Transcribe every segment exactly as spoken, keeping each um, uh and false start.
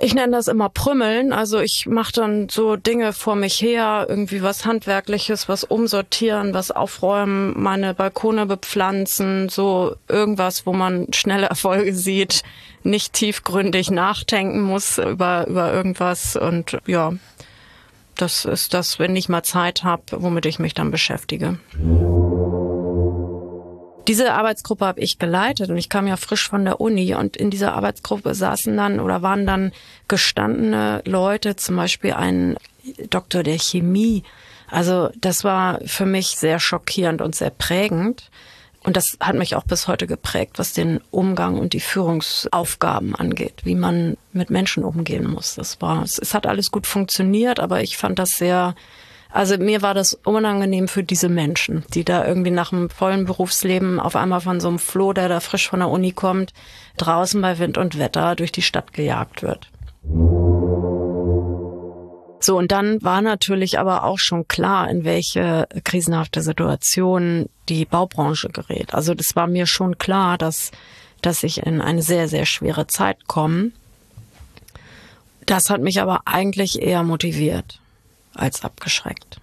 Ich nenne das immer Prümmeln. Also ich mache dann so Dinge vor mich her, irgendwie was Handwerkliches, was umsortieren, was aufräumen, meine Balkone bepflanzen, so irgendwas, wo man schnelle Erfolge sieht, nicht tiefgründig nachdenken muss über, über irgendwas. Und ja, das ist das, wenn ich mal Zeit habe, womit ich mich dann beschäftige. Diese Arbeitsgruppe habe ich geleitet und ich kam ja frisch von der Uni und in dieser Arbeitsgruppe saßen dann oder waren dann gestandene Leute, zum Beispiel ein Doktor der Chemie. Also das war für mich sehr schockierend und sehr prägend und das hat mich auch bis heute geprägt, was den Umgang und die Führungsaufgaben angeht, wie man mit Menschen umgehen muss. Das war, es, es hat alles gut funktioniert, aber ich fand das sehr... Also mir war das unangenehm für diese Menschen, die da irgendwie nach einem vollen Berufsleben auf einmal von so einem Floh, der da frisch von der Uni kommt, draußen bei Wind und Wetter durch die Stadt gejagt wird. So, und dann war natürlich aber auch schon klar, in welche krisenhafte Situation die Baubranche gerät. Also das war mir schon klar, dass, dass ich in eine sehr, sehr schwere Zeit komme. Das hat mich aber eigentlich eher motiviert als abgeschreckt.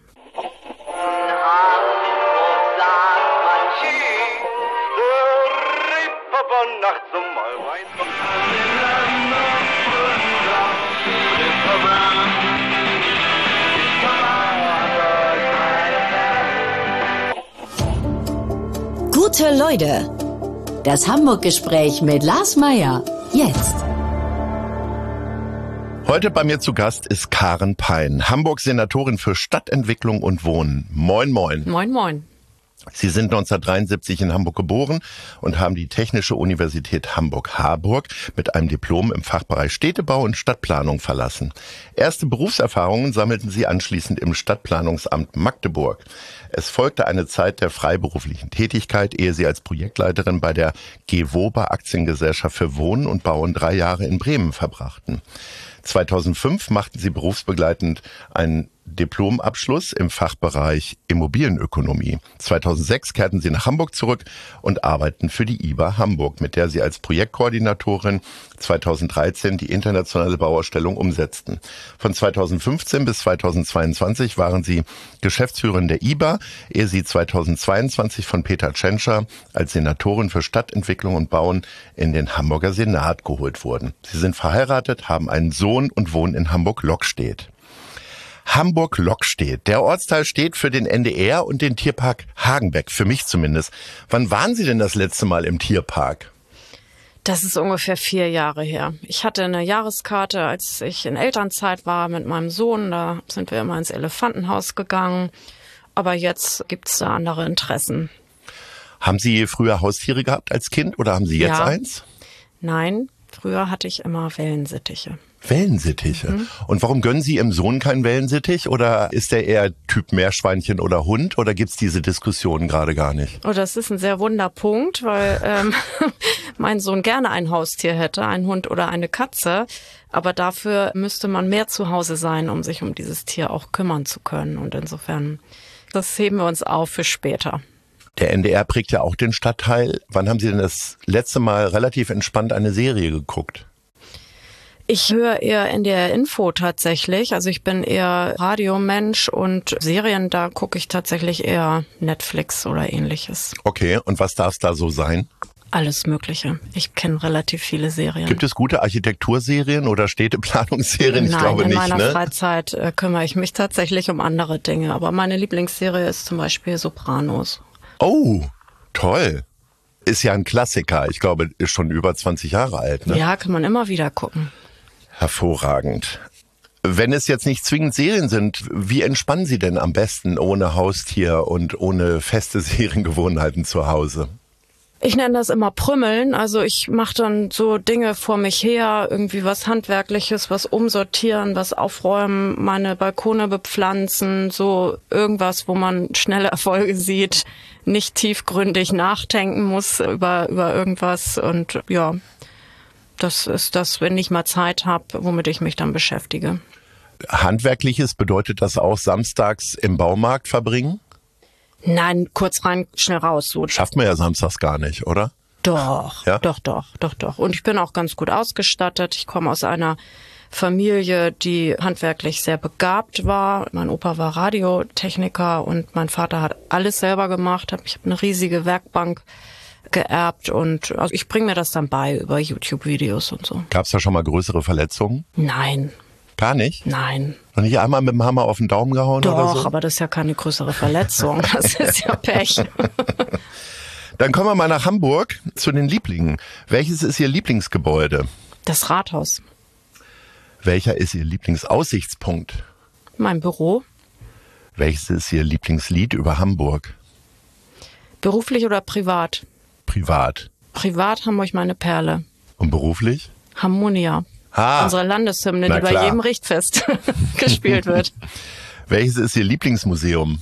Gute Leute, das Hamburg-Gespräch mit Lars Meyer, jetzt. Heute bei mir zu Gast ist Karen Pein, Hamburg-Senatorin für Stadtentwicklung und Wohnen. Moin, moin. Moin, moin. Sie sind neunzehnhundertdreiundsiebzig in Hamburg geboren und haben die Technische Universität Hamburg-Harburg mit einem Diplom im Fachbereich Städtebau und Stadtplanung verlassen. Erste Berufserfahrungen sammelten Sie anschließend im Stadtplanungsamt Magdeburg. Es folgte eine Zeit der freiberuflichen Tätigkeit, ehe Sie als Projektleiterin bei der Gewoba Aktiengesellschaft für Wohnen und Bauen drei Jahre in Bremen verbrachten. zweitausendfünf machten Sie berufsbegleitend einen Diplomabschluss im Fachbereich Immobilienökonomie. zweitausendsechs kehrten Sie nach Hamburg zurück und arbeiteten für die I B A Hamburg, mit der Sie als Projektkoordinatorin zweitausenddreizehn die internationale Bauausstellung umsetzten. Von zweitausendfünfzehn bis zweitausendzweiundzwanzig waren Sie Geschäftsführerin der I B A, ehe Sie zweitausendzweiundzwanzig von Peter Tschentscher als Senatorin für Stadtentwicklung und Bauen in den Hamburger Senat geholt wurden. Sie sind verheiratet, haben einen Sohn und wohnen in Hamburg-Lockstedt. Hamburg-Lockstedt. Der Ortsteil steht für den N D R und den Tierpark Hagenbeck, für mich zumindest. Wann waren Sie denn das letzte Mal im Tierpark? Das ist ungefähr vier Jahre her. Ich hatte eine Jahreskarte, als ich in Elternzeit war mit meinem Sohn. Da sind wir immer ins Elefantenhaus gegangen. Aber jetzt gibt's da andere Interessen. Haben Sie früher Haustiere gehabt als Kind oder haben Sie jetzt ja. eins? Nein, früher hatte ich immer Wellensittiche. Wellensittiche. Mhm. Und warum gönnen Sie Ihrem Sohn keinen Wellensittich? Oder ist er eher Typ Meerschweinchen oder Hund? Oder gibt's diese Diskussion gerade gar nicht? Oh, das ist ein sehr wunder Punkt, weil ähm, mein Sohn gerne ein Haustier hätte, einen Hund oder eine Katze. Aber dafür müsste man mehr zu Hause sein, um sich um dieses Tier auch kümmern zu können. Und insofern, das heben wir uns auf für später. Der N D R prägt ja auch den Stadtteil. Wann haben Sie denn das letzte Mal relativ entspannt eine Serie geguckt? Ich höre eher N D R Info tatsächlich. Also ich bin eher Radiomensch und Serien, da gucke ich tatsächlich eher Netflix oder ähnliches. Okay, und was darf es da so sein? Alles Mögliche. Ich kenne relativ viele Serien. Gibt es gute Architekturserien oder Städteplanungsserien? Ich Nein, glaube nicht, in meiner ne? Freizeit äh, kümmere ich mich tatsächlich um andere Dinge. Aber meine Lieblingsserie ist zum Beispiel Sopranos. Oh, toll. Ist ja ein Klassiker. Ich glaube, ist schon über zwanzig Jahre alt, ne? Ja, kann man immer wieder gucken. Hervorragend. Wenn es jetzt nicht zwingend Serien sind, wie entspannen Sie denn am besten ohne Haustier und ohne feste Seriengewohnheiten zu Hause? Ich nenne das immer Prümmeln. Also ich mache dann so Dinge vor mich her, irgendwie was Handwerkliches, was umsortieren, was aufräumen, meine Balkone bepflanzen, so irgendwas, wo man schnelle Erfolge sieht, nicht tiefgründig nachdenken muss über, über irgendwas und ja. Das ist das, wenn ich mal Zeit habe, womit ich mich dann beschäftige. Handwerkliches, bedeutet das auch samstags im Baumarkt verbringen? Nein, kurz rein, schnell raus. So. Schafft man ja samstags gar nicht, oder? Doch, ja? doch, doch, doch, doch. Und ich bin auch ganz gut ausgestattet. Ich komme aus einer Familie, die handwerklich sehr begabt war. Mein Opa war Radiotechniker und mein Vater hat alles selber gemacht. Ich habe eine riesige Werkbank geerbt und also ich bringe mir das dann bei über YouTube-Videos und so. Gab es da schon mal größere Verletzungen? Nein. Gar nicht? Nein. Noch nicht einmal mit dem Hammer auf den Daumen gehauen Doch, oder so? Doch, aber das ist ja keine größere Verletzung. Das ist ja Pech. Dann kommen wir mal nach Hamburg zu den Lieblingen. Welches ist Ihr Lieblingsgebäude? Das Rathaus. Welcher ist Ihr Lieblingsaussichtspunkt? Mein Büro. Welches ist Ihr Lieblingslied über Hamburg? Beruflich oder privat? Privat. Privat Hamburg meine Perle. Und beruflich? Harmonia. Ah, unsere Landeshymne, na die bei klar. jedem Richtfest gespielt wird. Welches ist Ihr Lieblingsmuseum?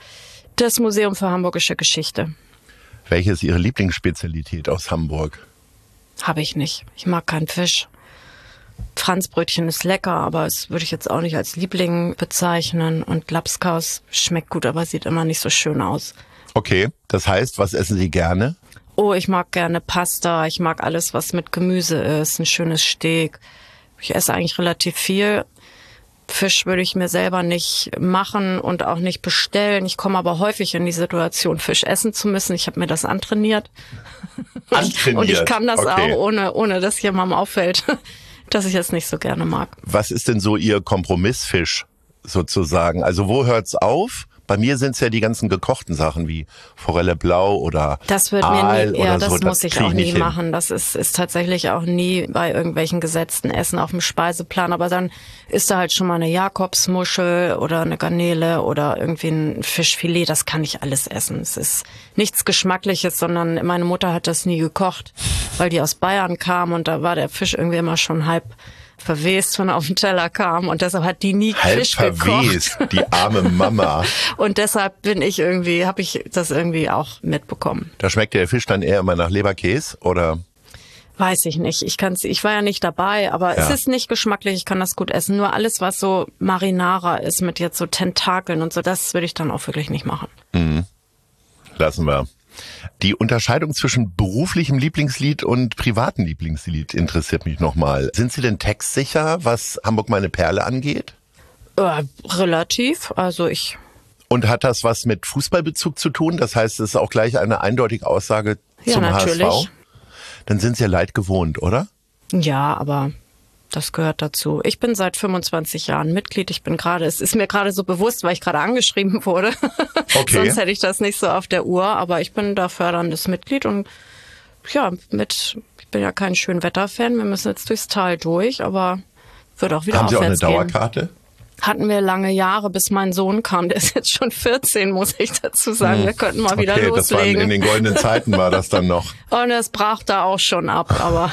Das Museum für Hamburgische Geschichte. Welche ist Ihre Lieblingsspezialität aus Hamburg? Habe ich nicht. Ich mag keinen Fisch. Franzbrötchen ist lecker, aber das würde ich jetzt auch nicht als Liebling bezeichnen. Und Lapskaus schmeckt gut, aber sieht immer nicht so schön aus. Okay, das heißt, was essen Sie gerne? Oh, ich mag gerne Pasta. Ich mag alles, was mit Gemüse ist. Ein schönes Steak. Ich esse eigentlich relativ viel. Fisch würde ich mir selber nicht machen und auch nicht bestellen. Ich komme aber häufig in die Situation, Fisch essen zu müssen. Ich habe mir das antrainiert. Antrainiert? Und ich kann das okay. auch, ohne, ohne dass jemandem auffällt, dass ich es nicht so gerne mag. Was ist denn so Ihr Kompromissfisch sozusagen? Also wo hört's auf? Bei mir sind es ja die ganzen gekochten Sachen wie Forelle Blau oder Das wird Aal mir nie, ja, oder das so. muss Das ich krieg auch nie nicht machen. Das ist, ist tatsächlich auch nie bei irgendwelchen gesetzten Essen auf dem Speiseplan. Aber dann ist da halt schon mal eine Jakobsmuschel oder eine Garnele oder irgendwie ein Fischfilet. Das kann ich alles essen. Es ist nichts Geschmackliches, sondern meine Mutter hat das nie gekocht, weil die aus Bayern kam und da war der Fisch irgendwie immer schon halb verwest, wenn er auf den Teller kam und deshalb hat die nie Halb Fisch verwest, gekocht. die arme Mama. Und deshalb bin ich irgendwie, habe ich das irgendwie auch mitbekommen. Da schmeckt der Fisch dann eher immer nach Leberkäse oder? Weiß ich nicht. Ich kann's, ich war ja nicht dabei, aber Ja. es ist nicht geschmacklich. Ich kann das gut essen. Nur alles, was so Marinara ist mit jetzt so Tentakeln und so, das würde ich dann auch wirklich nicht machen. Mhm. Lassen wir. Die Unterscheidung zwischen beruflichem Lieblingslied und privatem Lieblingslied interessiert mich nochmal. Sind Sie denn textsicher, was Hamburg meine Perle angeht? Äh, relativ. Also ich. Und hat das was mit Fußballbezug zu tun? Das heißt, es ist auch gleich eine eindeutige Aussage Ja, zum natürlich. H S V? Dann sind Sie ja leid gewohnt, oder? Ja, aber das gehört dazu. Ich bin seit fünfundzwanzig Jahren Mitglied. Ich bin gerade, es ist mir gerade so bewusst, weil ich gerade angeschrieben wurde. Okay. Sonst hätte ich das nicht so auf der Uhr. Aber ich bin da förderndes Mitglied und ja, mit, ich bin ja kein Schönwetter-Fan. Wir müssen jetzt durchs Tal durch, aber wird auch wieder Haben Sie auch eine aufwärts gehen. Dauerkarte? Hatten wir lange Jahre, bis mein Sohn kam. Der ist jetzt schon vierzehn, muss ich dazu sagen. Wir könnten mal wieder Okay, das waren loslegen. in den goldenen Zeiten war das dann noch. Und es brach da auch schon ab, aber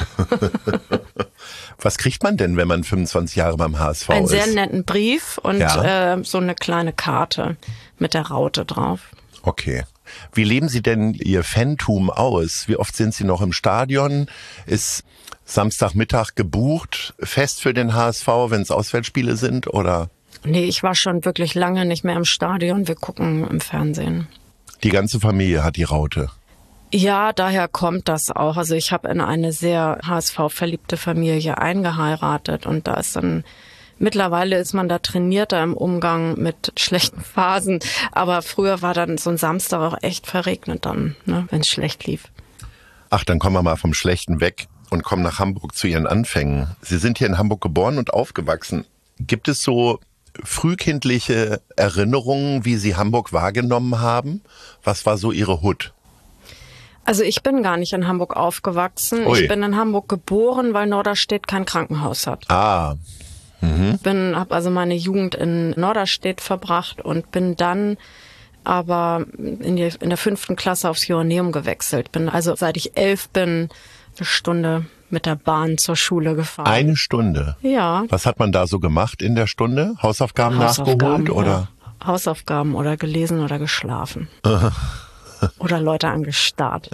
Was kriegt man denn, wenn man fünfundzwanzig Jahre beim H S V einen ist? sehr netten Brief und Ja. äh, so eine kleine Karte mit der Raute drauf. Okay. Wie leben Sie denn Ihr Fantum aus? Wie oft sind Sie noch im Stadion? Ist Samstagmittag gebucht, fest für den H S V, wenn es Auswärtsspiele sind, oder? Nee, ich war schon wirklich lange nicht mehr im Stadion. Wir gucken im Fernsehen. Die ganze Familie hat die Raute. Ja, daher kommt das auch. Also ich habe in eine sehr H S V-verliebte Familie eingeheiratet und da ist dann, mittlerweile ist man da trainierter im Umgang mit schlechten Phasen. Aber früher war dann so ein Samstag auch echt verregnet dann, ne, wenn es schlecht lief. Ach, dann kommen wir mal vom Schlechten weg und kommen nach Hamburg zu Ihren Anfängen. Sie sind hier in Hamburg geboren und aufgewachsen. Gibt es so frühkindliche Erinnerungen, wie Sie Hamburg wahrgenommen haben? Was war so Ihre Hut? Also ich bin gar nicht in Hamburg aufgewachsen. Ui. Ich bin in Hamburg geboren, weil Norderstedt kein Krankenhaus hat. Ah, Bin, habe also meine Jugend in Norderstedt verbracht und bin dann aber in, die, in der fünften Klasse aufs Joanneum gewechselt. Bin also seit ich elf bin eine Stunde mit der Bahn zur Schule gefahren. eine Stunde. Ja. Was hat man da so gemacht in der Stunde? Hausaufgaben, nachgeholt oder? Ja. Hausaufgaben oder gelesen oder geschlafen. Oder Leute angestarrt.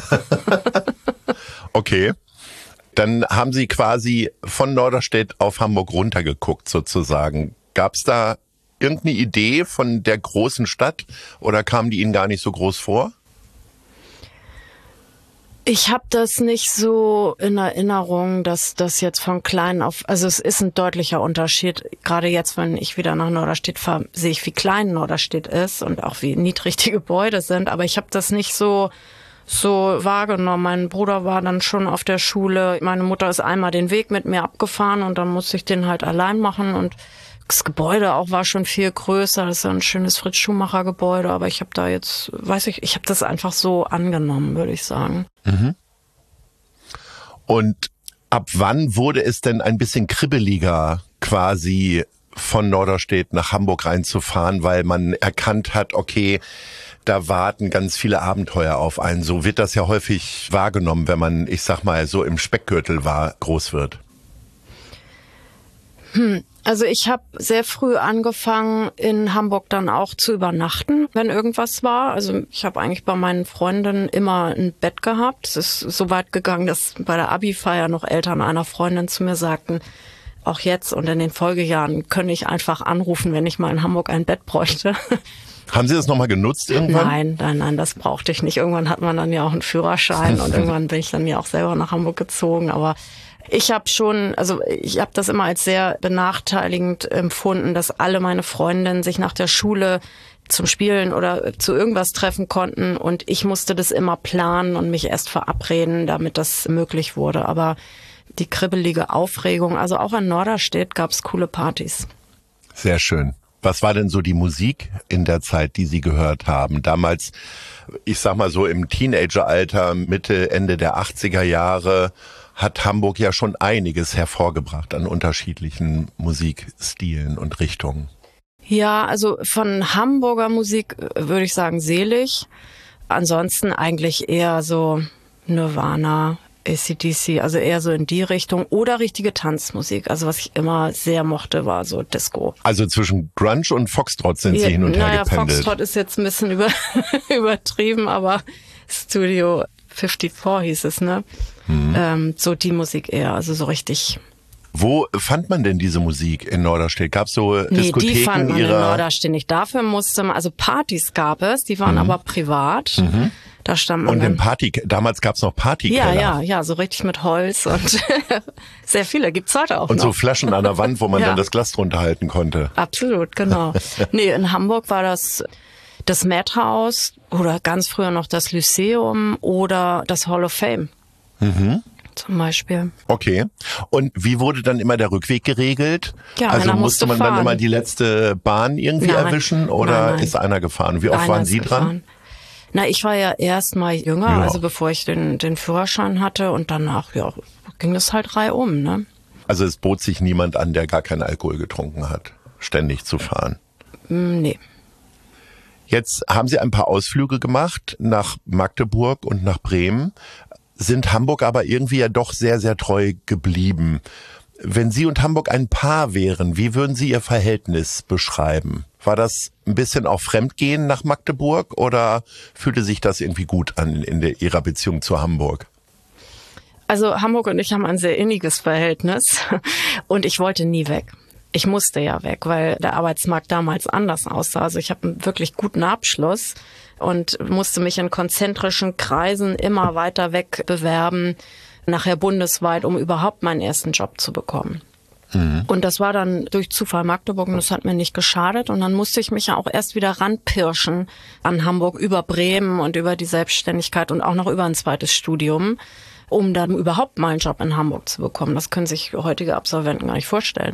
Okay. Dann haben Sie quasi von Norderstedt auf Hamburg runtergeguckt sozusagen. Gab es da irgendeine Idee von der großen Stadt oder kam die Ihnen gar nicht so groß vor? Ich habe das nicht so in Erinnerung, dass das jetzt von klein auf, also es ist ein deutlicher Unterschied. Gerade jetzt, wenn ich wieder nach Norderstedt fahre, sehe ich, wie klein Norderstedt ist und auch wie niedrig die Gebäude sind. Aber ich habe das nicht so so wahrgenommen. Mein Bruder war dann schon auf der Schule. Meine Mutter ist einmal den Weg mit mir abgefahren und dann musste ich den halt allein machen. Und das Gebäude auch war schon viel größer. Das ist ein schönes Fritz-Schumacher-Gebäude. Aber ich habe da jetzt, weiß ich, ich habe das einfach so angenommen, würde ich sagen. Mhm. Und ab wann wurde es denn ein bisschen kribbeliger, quasi von Norderstedt nach Hamburg reinzufahren, weil man erkannt hat, okay, da warten ganz viele Abenteuer auf einen. So wird das ja häufig wahrgenommen, wenn man, ich sag mal, so im Speckgürtel war, groß wird. Hm. Also ich habe sehr früh angefangen, in Hamburg dann auch zu übernachten, wenn irgendwas war. Also ich habe eigentlich bei meinen Freundinnen immer ein Bett gehabt. Es ist so weit gegangen, dass bei der Abi-Feier noch Eltern einer Freundin zu mir sagten, auch jetzt und in den Folgejahren können ich einfach anrufen, wenn ich mal in Hamburg ein Bett bräuchte. Haben Sie das nochmal genutzt irgendwann? Nein, nein, nein, das brauchte ich nicht. Irgendwann hat man dann ja auch einen Führerschein und irgendwann bin ich dann ja auch selber nach Hamburg gezogen. Aber ich habe schon, also ich habe das immer als sehr benachteiligend empfunden, dass alle meine Freundinnen sich nach der Schule zum Spielen oder zu irgendwas treffen konnten und ich musste das immer planen und mich erst verabreden, damit das möglich wurde. Aber die kribbelige Aufregung, also auch in Norderstedt gab es coole Partys. Sehr schön. Was war denn so die Musik in der Zeit, die Sie gehört haben? Damals, ich sag mal so im Teenageralter, Mitte, Ende der achtziger Jahre, hat Hamburg ja schon einiges hervorgebracht an unterschiedlichen Musikstilen und Richtungen. Ja, also von Hamburger Musik würde ich sagen selig. Ansonsten eigentlich eher so Nirvana, A C D C, also eher so in die Richtung. Oder richtige Tanzmusik. Also was ich immer sehr mochte, war so Disco. Also zwischen Grunge und Foxtrot sind Sie ja, hin und her naja, gependelt. Foxtrot ist jetzt ein bisschen über, übertrieben, aber Studio vierundfünfzig hieß es, ne? Mhm. Ähm, so die Musik eher, also so richtig. Wo fand man denn diese Musik in Norderstedt? Gab es so nee, Diskotheken die fand man ihrer... in Norderstedt nicht. Dafür musste man, also Partys gab es, die waren mhm. aber privat. Mhm. Da stand man und dann, im Party, damals gab es noch Partykeller. Ja, ja, ja, so richtig mit Holz und sehr viele gibt's heute auch und noch. Und so Flaschen an der Wand, wo man ja. dann das Glas drunter halten konnte. Absolut, genau. Nee, in Hamburg war das das Madhouse oder ganz früher noch das Lyceum oder das Hall of Fame. Mhm. Zum Beispiel. Okay. Und wie wurde dann immer der Rückweg geregelt? Ja, also musste, musste man fahren. dann immer die letzte Bahn irgendwie nein, erwischen oder nein, nein. ist einer gefahren? Wie oft einer waren Sie gefahren. dran? Na, ich war ja erst mal jünger, ja. also bevor ich den, den Führerschein hatte und danach, ja, ging das halt reihum, ne? Also es bot sich niemand an, der gar keinen Alkohol getrunken hat, ständig zu fahren? Nee. Jetzt haben Sie ein paar Ausflüge gemacht nach Magdeburg und nach Bremen, sind Hamburg aber irgendwie ja doch sehr, sehr treu geblieben. Wenn Sie und Hamburg ein Paar wären, wie würden Sie Ihr Verhältnis beschreiben? War das ein bisschen auch Fremdgehen nach Magdeburg oder fühlte sich das irgendwie gut an in der, Ihrer Beziehung zu Hamburg? Also Hamburg und ich haben ein sehr inniges Verhältnis und ich wollte nie weg. Ich musste ja weg, weil der Arbeitsmarkt damals anders aussah. Also ich habe einen wirklich guten Abschluss und musste mich in konzentrischen Kreisen immer weiter weg bewerben, nachher bundesweit, um überhaupt meinen ersten Job zu bekommen. Mhm. Und das war dann durch Zufall Magdeburg und das hat mir nicht geschadet. Und dann musste ich mich ja auch erst wieder ranpirschen an Hamburg über Bremen und über die Selbstständigkeit und auch noch über ein zweites Studium, um dann überhaupt mal einen Job in Hamburg zu bekommen. Das können sich heutige Absolventen gar nicht vorstellen.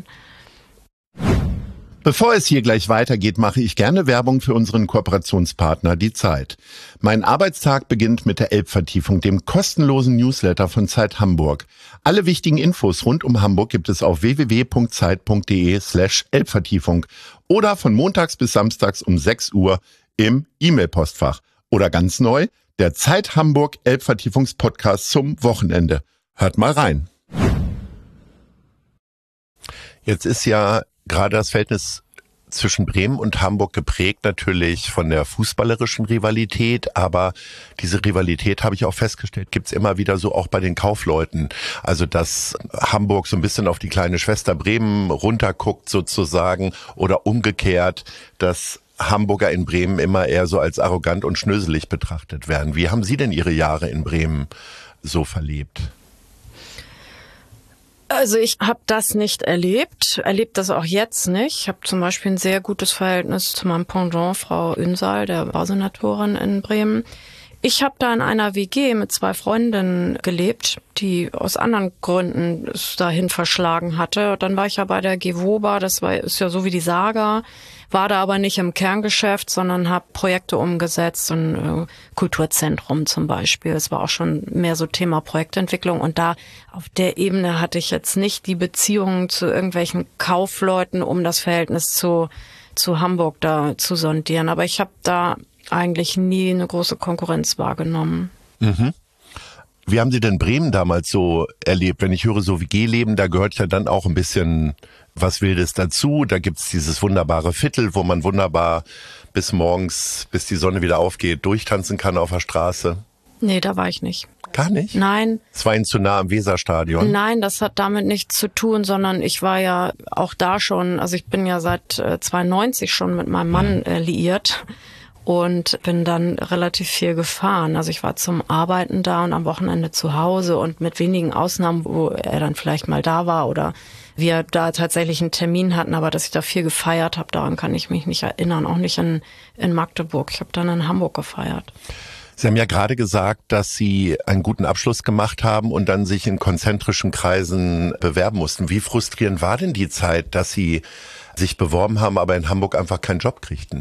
Bevor es hier gleich weitergeht, mache ich gerne Werbung für unseren Kooperationspartner Die Zeit. Mein Arbeitstag beginnt mit der Elbvertiefung, dem kostenlosen Newsletter von Zeit Hamburg. Alle wichtigen Infos rund um Hamburg gibt es auf w w w punkt zeit punkt d e slash Elbvertiefung oder von montags bis samstags um sechs Uhr im E-Mail-Postfach. Oder ganz neu, der Zeit Hamburg Elbvertiefungspodcast zum Wochenende. Hört mal rein. Jetzt ist ja gerade das Verhältnis zwischen Bremen und Hamburg geprägt natürlich von der fußballerischen Rivalität, aber diese Rivalität, habe ich auch festgestellt, gibt's immer wieder so auch bei den Kaufleuten. Also dass Hamburg so ein bisschen auf die kleine Schwester Bremen runterguckt sozusagen oder umgekehrt, dass Hamburger in Bremen immer eher so als arrogant und schnöselig betrachtet werden. Wie haben Sie denn Ihre Jahre in Bremen so verlebt? Also ich habe das nicht erlebt, erlebt das auch jetzt nicht. Ich habe zum Beispiel ein sehr gutes Verhältnis zu meinem Pendant, Frau Ünsal, der Bausenatorin in Bremen. Ich habe da in einer W G mit zwei Freundinnen gelebt, die aus anderen Gründen es dahin verschlagen hatte. Dann war ich ja bei der Gewoba, das war, ist ja so wie die Saga, war da aber nicht im Kerngeschäft, sondern habe Projekte umgesetzt, ein äh, Kulturzentrum zum Beispiel. Es war auch schon mehr so Thema Projektentwicklung und da auf der Ebene hatte ich jetzt nicht die Beziehungen zu irgendwelchen Kaufleuten, um das Verhältnis zu, zu Hamburg da zu sondieren. Aber ich habe da eigentlich nie eine große Konkurrenz wahrgenommen. Mhm. Wie haben Sie denn Bremen damals so erlebt? Wenn ich höre, so W G-Leben, da gehört ja dann auch ein bisschen was Wildes dazu. Da gibt's dieses wunderbare Viertel, wo man wunderbar bis morgens, bis die Sonne wieder aufgeht, durchtanzen kann auf der Straße. Nee, da war ich nicht. Gar nicht? Nein. Es war Ihnen zu nah am Weserstadion? Nein, das hat damit nichts zu tun, sondern ich war ja auch da schon, also ich bin ja seit äh, zweiundneunzig schon mit meinem Mann äh, liiert. Und bin dann relativ viel gefahren. Also ich war zum Arbeiten da und am Wochenende zu Hause und mit wenigen Ausnahmen, wo er dann vielleicht mal da war oder wir da tatsächlich einen Termin hatten, aber dass ich da viel gefeiert habe, daran kann ich mich nicht erinnern, auch nicht in, in Magdeburg. Ich habe dann in Hamburg gefeiert. Sie haben ja gerade gesagt, dass Sie einen guten Abschluss gemacht haben und dann sich in konzentrischen Kreisen bewerben mussten. Wie frustrierend war denn die Zeit, dass Sie sich beworben haben, aber in Hamburg einfach keinen Job kriegten?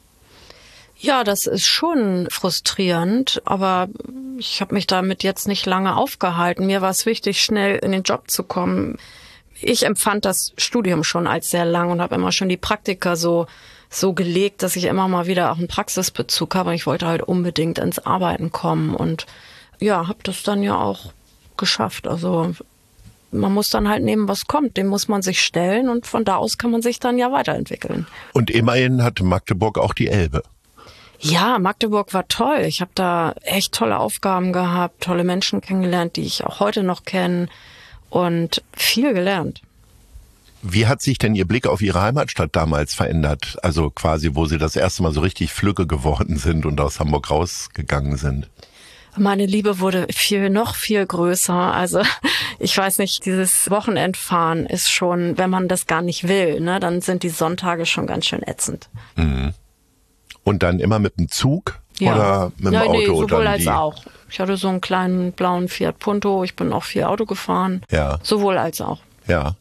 Ja, das ist schon frustrierend, aber ich habe mich damit jetzt nicht lange aufgehalten. Mir war es wichtig, schnell in den Job zu kommen. Ich empfand das Studium schon als sehr lang und habe immer schon die Praktika so so gelegt, dass ich immer mal wieder auch einen Praxisbezug habe. Ich wollte halt unbedingt ins Arbeiten kommen und ja, habe das dann ja auch geschafft. Also man muss dann halt nehmen, was kommt. Dem muss man sich stellen und von da aus kann man sich dann ja weiterentwickeln. Und immerhin hatte Magdeburg auch die Elbe. Ja, Magdeburg war toll. Ich habe da echt tolle Aufgaben gehabt, tolle Menschen kennengelernt, die ich auch heute noch kenne und viel gelernt. Wie hat sich denn Ihr Blick auf Ihre Heimatstadt damals verändert? Also quasi, wo Sie das erste Mal so richtig flügge geworden sind und aus Hamburg rausgegangen sind? Meine Liebe wurde viel, noch viel größer. Also ich weiß nicht, dieses Wochenendfahren ist schon, wenn man das gar nicht will, ne, dann sind die Sonntage schon ganz schön ätzend. Mhm. Und dann immer mit dem Zug ja. oder mit dem ja, Auto? Nee, sowohl dann als die? auch. Ich hatte so einen kleinen blauen Fiat Punto. Ich bin auch viel Auto gefahren. Ja. Sowohl als auch. Ja.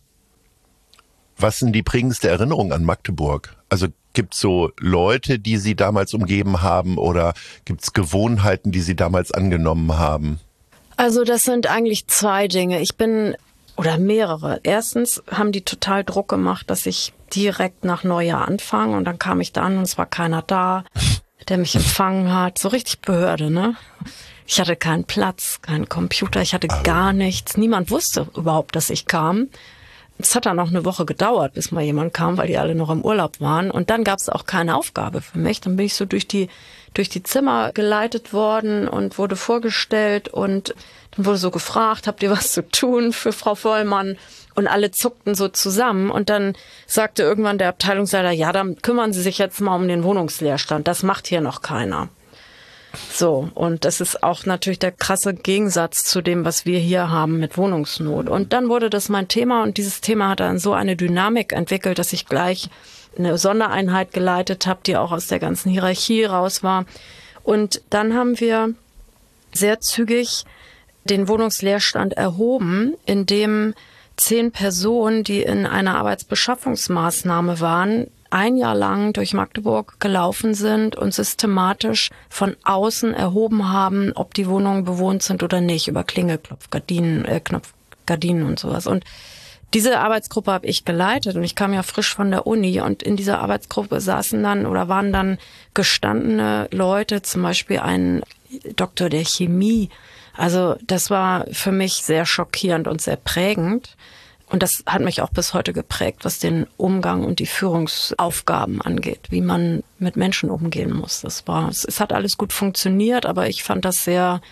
Was sind die prägendste Erinnerung an Magdeburg? Also gibt's so Leute, die Sie damals umgeben haben oder gibt's Gewohnheiten, die Sie damals angenommen haben? Also das sind eigentlich zwei Dinge. Ich bin, oder mehrere. Erstens haben die total Druck gemacht, dass ich direkt nach Neujahr anfange und dann kam ich da an und es war keiner da, der mich empfangen hat. So richtig Behörde, ne? Ich hatte keinen Platz, keinen Computer, ich hatte oh. gar nichts. Niemand wusste überhaupt, dass ich kam. Es hat dann noch eine Woche gedauert, bis mal jemand kam, weil die alle noch im Urlaub waren. Und dann gab es auch keine Aufgabe für mich. Dann bin ich so durch die durch die Zimmer geleitet worden und wurde vorgestellt und dann wurde so gefragt, habt ihr was zu tun für Frau Vollmann? Und alle zuckten so zusammen und dann sagte irgendwann der Abteilungsleiter, ja, dann kümmern Sie sich jetzt mal um den Wohnungsleerstand. Das macht hier noch keiner. So, und das ist auch natürlich der krasse Gegensatz zu dem, was wir hier haben mit Wohnungsnot. Und dann wurde das mein Thema und dieses Thema hat dann so eine Dynamik entwickelt, dass ich gleich eine Sondereinheit geleitet habe, die auch aus der ganzen Hierarchie raus war. Und dann haben wir sehr zügig den Wohnungsleerstand erhoben, indem zehn Personen, die in einer Arbeitsbeschaffungsmaßnahme waren, ein Jahr lang durch Magdeburg gelaufen sind und systematisch von außen erhoben haben, ob die Wohnungen bewohnt sind oder nicht, über Klingelklopf, Gardinen, äh, Knopf, Gardinen und sowas. Und diese Arbeitsgruppe habe ich geleitet und ich kam ja frisch von der Uni und in dieser Arbeitsgruppe saßen dann oder waren dann gestandene Leute, zum Beispiel ein Doktor der Chemie. Also das war für mich sehr schockierend und sehr prägend. Und das hat mich auch bis heute geprägt, was den Umgang und die Führungsaufgaben angeht, wie man mit Menschen umgehen muss. Das war, es, es hat alles gut funktioniert, aber ich fand das sehr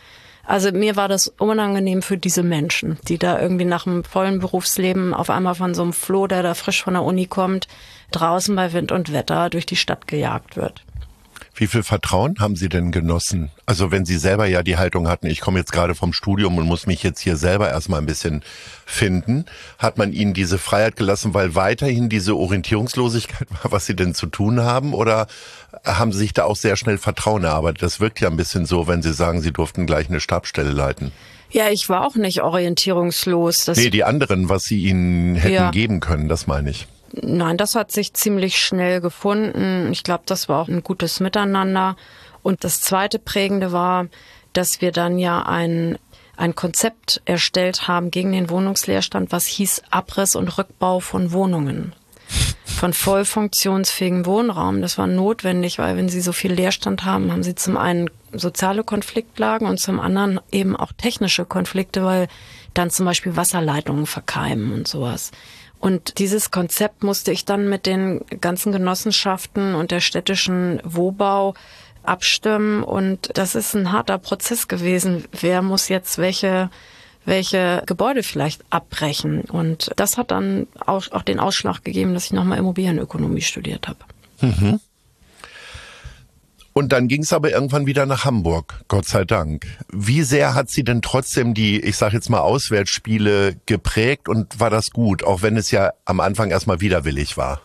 Also mir war das unangenehm für diese Menschen, die da irgendwie nach einem vollen Berufsleben auf einmal von so einem Floh, der da frisch von der Uni kommt, draußen bei Wind und Wetter durch die Stadt gejagt wird. Wie viel Vertrauen haben Sie denn genossen? Also wenn Sie selber ja die Haltung hatten, ich komme jetzt gerade vom Studium und muss mich jetzt hier selber erstmal ein bisschen finden, hat man Ihnen diese Freiheit gelassen, weil weiterhin diese Orientierungslosigkeit war, was Sie denn zu tun haben? Oder haben Sie sich da auch sehr schnell Vertrauen erarbeitet? Das wirkt ja ein bisschen so, wenn Sie sagen, Sie durften gleich eine Stabsstelle leiten. Ja, ich war auch nicht orientierungslos. Das nee, die anderen, was Sie ihnen hätten ja. geben können, das meine ich. Nein, das hat sich ziemlich schnell gefunden. Ich glaube, das war auch ein gutes Miteinander. Und das zweite Prägende war, dass wir dann ja ein, ein Konzept erstellt haben gegen den Wohnungsleerstand, was hieß Abriss und Rückbau von Wohnungen. Von voll funktionsfähigem Wohnraum. Das war notwendig, weil wenn Sie so viel Leerstand haben, haben Sie zum einen soziale Konfliktlagen und zum anderen eben auch technische Konflikte, weil dann zum Beispiel Wasserleitungen verkeimen und sowas. Und dieses Konzept musste ich dann mit den ganzen Genossenschaften und der städtischen Wohnbau abstimmen. Und das ist ein harter Prozess gewesen. Wer muss jetzt welche, welche Gebäude vielleicht abbrechen? Und das hat dann auch, auch den Ausschlag gegeben, dass ich nochmal Immobilienökonomie studiert habe. Mhm. Und dann ging es aber irgendwann wieder nach Hamburg, Gott sei Dank. Wie sehr hat Sie denn trotzdem die, ich sage jetzt mal, Auswärtsspiele geprägt und war das gut, auch wenn es ja am Anfang erstmal widerwillig war?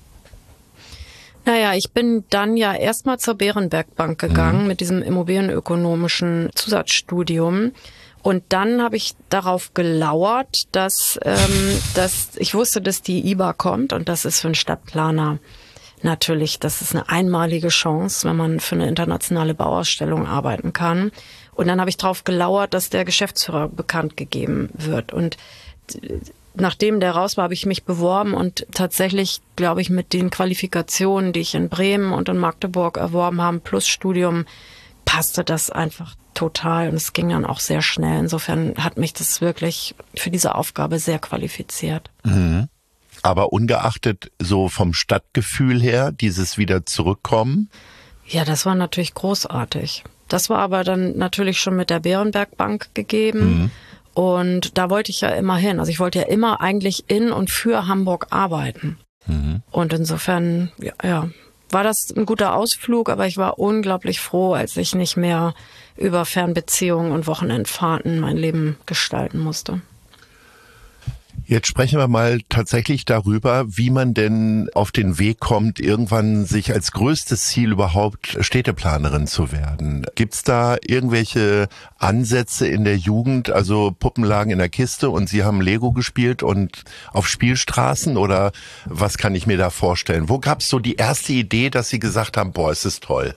Naja, ich bin dann ja erstmal zur Bärenberg Bank gegangen mhm. mit diesem immobilienökonomischen Zusatzstudium. Und dann habe ich darauf gelauert, dass, ähm, dass ich wusste, dass die I B A kommt und das ist für einen Stadtplaner natürlich, das ist eine einmalige Chance, wenn man für eine internationale Bauausstellung arbeiten kann. Und dann habe ich darauf gelauert, dass der Geschäftsführer bekannt gegeben wird. Und nachdem der raus war, habe ich mich beworben und tatsächlich, glaube ich, mit den Qualifikationen, die ich in Bremen und in Magdeburg erworben habe, plus Studium, passte das einfach total. Und es ging dann auch sehr schnell. Insofern hat mich das wirklich für diese Aufgabe sehr qualifiziert. Mhm. Aber ungeachtet so vom Stadtgefühl her, dieses wieder zurückkommen? Ja, das war natürlich großartig. Das war aber dann natürlich schon mit der Bärenberg Bank gegeben. Mhm. Und da wollte ich ja immer hin. Also ich wollte ja immer eigentlich in und für Hamburg arbeiten. Mhm. Und insofern, ja, ja, war das ein guter Ausflug, aber ich war unglaublich froh, als ich nicht mehr über Fernbeziehungen und Wochenendfahrten mein Leben gestalten musste. Jetzt sprechen wir mal tatsächlich darüber, wie man denn auf den Weg kommt, irgendwann sich als größtes Ziel überhaupt Städteplanerin zu werden. Gibt's da irgendwelche Ansätze in der Jugend, also Puppen lagen in der Kiste und Sie haben Lego gespielt und auf Spielstraßen oder was kann ich mir da vorstellen? Wo gab's so die erste Idee, dass Sie gesagt haben, boah, es ist toll?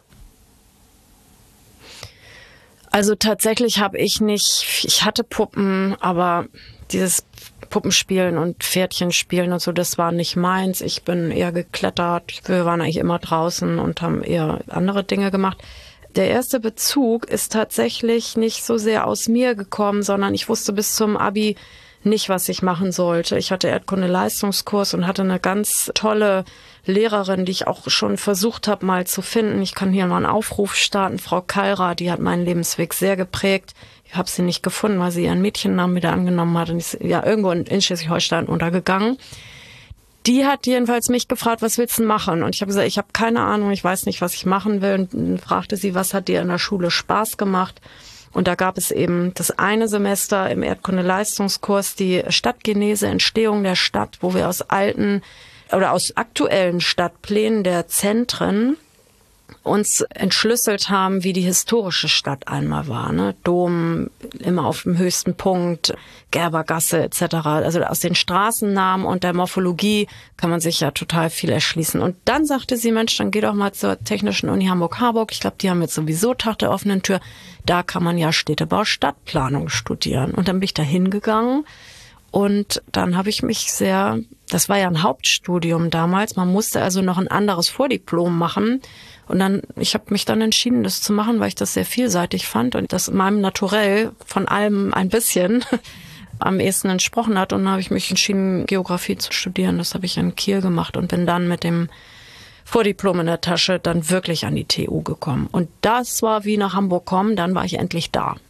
Also tatsächlich habe ich nicht, ich hatte Puppen, aber dieses Puppenspielen und Pferdchenspielen und so, das war nicht meins. Ich bin eher geklettert. Wir waren eigentlich immer draußen und haben eher andere Dinge gemacht. Der erste Bezug ist tatsächlich nicht so sehr aus mir gekommen, sondern ich wusste bis zum Abi nicht, was ich machen sollte. Ich hatte Erdkunde-Leistungskurs und hatte eine ganz tolle Lehrerin, die ich auch schon versucht habe, mal zu finden. Ich kann hier mal einen Aufruf starten. Frau Kalra, die hat meinen Lebensweg sehr geprägt. Ich habe sie nicht gefunden, weil sie ihren Mädchennamen wieder angenommen hat und ist ja irgendwo in Schleswig-Holstein untergegangen. Die hat jedenfalls mich gefragt, was willst du machen? Und ich habe gesagt, ich habe keine Ahnung, ich weiß nicht, was ich machen will. Und dann fragte sie, was hat dir in der Schule Spaß gemacht? Und da gab es eben das eine Semester im Erdkunde-Leistungskurs die Stadtgenese, Entstehung der Stadt, wo wir aus alten oder aus aktuellen Stadtplänen der Zentren uns entschlüsselt haben, wie die historische Stadt einmal war. Ne? Dom immer auf dem höchsten Punkt, Gerbergasse et cetera. Also aus den Straßennamen und der Morphologie kann man sich ja total viel erschließen. Und dann sagte sie, Mensch, dann geh doch mal zur Technischen Uni Hamburg-Harburg. Ich glaube, die haben jetzt sowieso Tag der offenen Tür. Da kann man ja Städtebau, Stadtplanung studieren. Und dann bin ich da hingegangen. Und dann habe ich mich sehr, das war ja ein Hauptstudium damals, man musste also noch ein anderes Vordiplom machen. Und dann, ich habe mich dann entschieden, das zu machen, weil ich das sehr vielseitig fand und das meinem Naturell von allem ein bisschen am ehesten entsprochen hat. Und dann habe ich mich entschieden, Geografie zu studieren. Das habe ich in Kiel gemacht und bin dann mit dem Vordiplom in der Tasche dann wirklich an die T U gekommen. Und das war wie nach Hamburg kommen, dann war ich endlich da.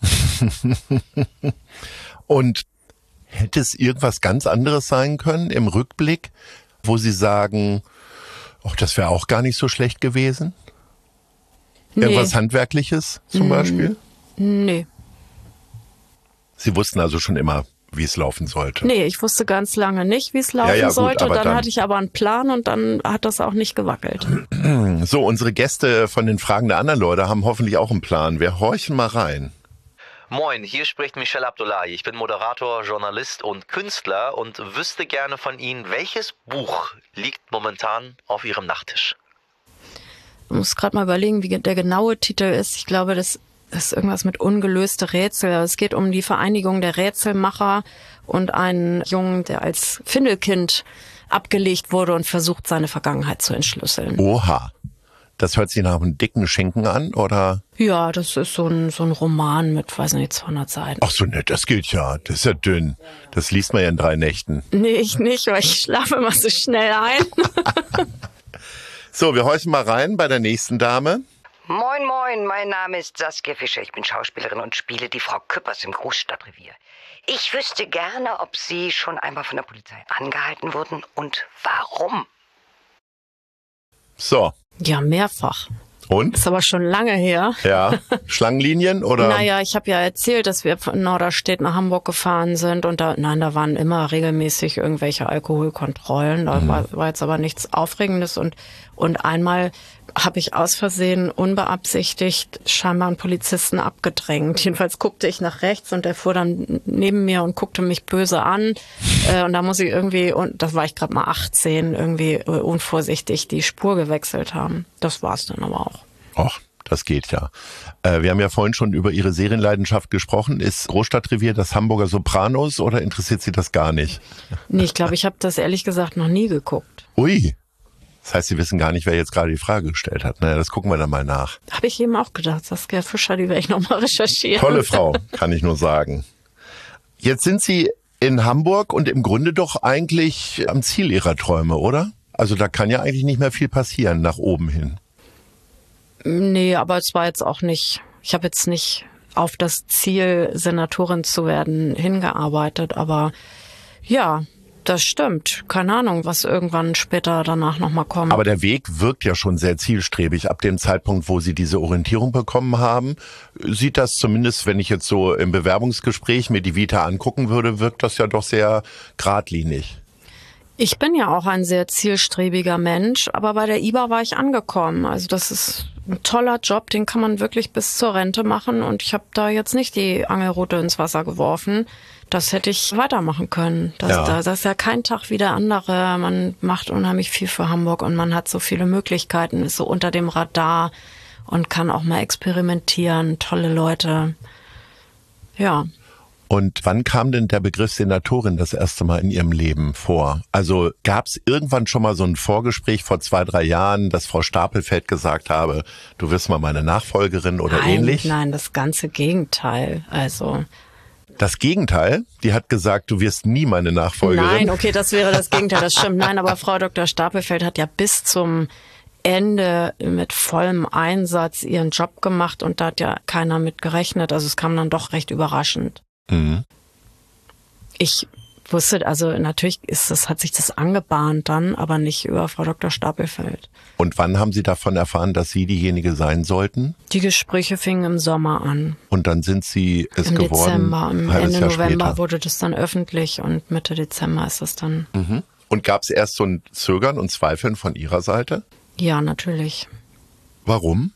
Und hätte es irgendwas ganz anderes sein können im Rückblick, wo Sie sagen, ach, das wäre auch gar nicht so schlecht gewesen? Nee. Irgendwas Handwerkliches zum Beispiel? Nee. Sie wussten also schon immer, wie es laufen sollte? Nee, ich wusste ganz lange nicht, wie es laufen ja, ja, gut, sollte. Dann, dann hatte ich aber einen Plan und dann hat das auch nicht gewackelt. So, unsere Gäste von den Fragen der anderen Leute haben hoffentlich auch einen Plan. Wir horchen mal rein. Moin, hier spricht Michel Abdullahi. Ich bin Moderator, Journalist und Künstler und wüsste gerne von Ihnen, welches Buch liegt momentan auf Ihrem Nachttisch? Ich muss gerade mal überlegen, wie der genaue Titel ist. Ich glaube, das ist irgendwas mit ungelöste Rätsel. Es geht um die Vereinigung der Rätselmacher und einen Jungen, der als Findelkind abgelegt wurde und versucht, seine Vergangenheit zu entschlüsseln. Oha. Das hört sich nach einem dicken Schinken an, oder? Ja, das ist so ein, so ein Roman mit, weiß nicht, zweihundert Seiten. Ach so, nett, das geht ja. Das ist ja dünn. Das liest man ja in drei Nächten. Nee, ich nicht, weil ich schlafe immer so schnell ein. So, wir horchen mal rein bei der nächsten Dame. Moin, moin, mein Name ist Saskia Fischer. Ich bin Schauspielerin und spiele die Frau Küppers im Großstadtrevier. Ich wüsste gerne, ob Sie schon einmal von der Polizei angehalten wurden und warum. So. Ja, mehrfach. Und? Ist aber schon lange her. Ja. Schlangenlinien oder? Naja, ich habe ja erzählt, dass wir von Norderstedt nach Hamburg gefahren sind und da, nein, da waren immer regelmäßig irgendwelche Alkoholkontrollen. Da mhm. war, war jetzt aber nichts Aufregendes und und einmal habe ich aus Versehen unbeabsichtigt scheinbar einen Polizisten abgedrängt. Jedenfalls guckte ich nach rechts und der fuhr dann neben mir und guckte mich böse an. Äh, und da muss ich irgendwie, und das war ich gerade mal achtzehn, irgendwie äh, unvorsichtig die Spur gewechselt haben. Das war's dann aber auch. Och, das geht ja. Äh, wir haben ja vorhin schon über Ihre Serienleidenschaft gesprochen. Ist Großstadtrevier das Hamburger Sopranos oder interessiert Sie das gar nicht? Nee, ich glaube, ich habe das ehrlich gesagt noch nie geguckt. Ui. Das heißt, Sie wissen gar nicht, wer jetzt gerade die Frage gestellt hat. Naja, das gucken wir dann mal nach. Habe ich eben auch gedacht. Saskia Fischer, die werde ich nochmal recherchieren. Tolle Frau, kann ich nur sagen. Jetzt sind Sie in Hamburg und im Grunde doch eigentlich am Ziel Ihrer Träume, oder? Also da kann ja eigentlich nicht mehr viel passieren nach oben hin. Nee, aber es war jetzt auch nicht, ich habe jetzt nicht auf das Ziel, Senatorin zu werden, hingearbeitet. Aber ja, das stimmt. Keine Ahnung, was irgendwann später danach nochmal kommt. Aber der Weg wirkt ja schon sehr zielstrebig. Ab dem Zeitpunkt, wo Sie diese Orientierung bekommen haben, sieht das zumindest, wenn ich jetzt so im Bewerbungsgespräch mir die Vita angucken würde, wirkt das ja doch sehr geradlinig. Ich bin ja auch ein sehr zielstrebiger Mensch, aber bei der I B A war ich angekommen. Also das ist ein toller Job, den kann man wirklich bis zur Rente machen und ich habe da jetzt nicht die Angelrute ins Wasser geworfen. Das hätte ich weitermachen können. Das, ja. das ist ja kein Tag wie der andere. Man macht unheimlich viel für Hamburg und man hat so viele Möglichkeiten, ist so unter dem Radar und kann auch mal experimentieren. Tolle Leute. Ja. Und wann kam denn der Begriff Senatorin das erste Mal in Ihrem Leben vor? Also gab es irgendwann schon mal so ein Vorgespräch vor zwei, drei Jahren, dass Frau Stapelfeld gesagt habe, du wirst mal meine Nachfolgerin oder nein, ähnlich? Nein, das ganze Gegenteil. Also das Gegenteil? Die hat gesagt, du wirst nie meine Nachfolgerin? Nein, okay, das wäre das Gegenteil, das stimmt. Nein, aber Frau Doktor Stapelfeld hat ja bis zum Ende mit vollem Einsatz ihren Job gemacht und da hat ja keiner mit gerechnet. Also es kam dann doch recht überraschend. Mhm. Ich wusste, also natürlich ist das, hat sich das angebahnt dann, aber nicht über Frau Doktor Stapelfeld. Und wann haben Sie davon erfahren, dass Sie diejenige sein sollten? Die Gespräche fingen im Sommer an. Und dann sind Sie es Im geworden? Dezember, im Ende Jahr November später. Wurde das dann öffentlich und Mitte Dezember ist es dann. Mhm. Und gab es erst so ein Zögern und Zweifeln von Ihrer Seite? Ja, natürlich. Warum?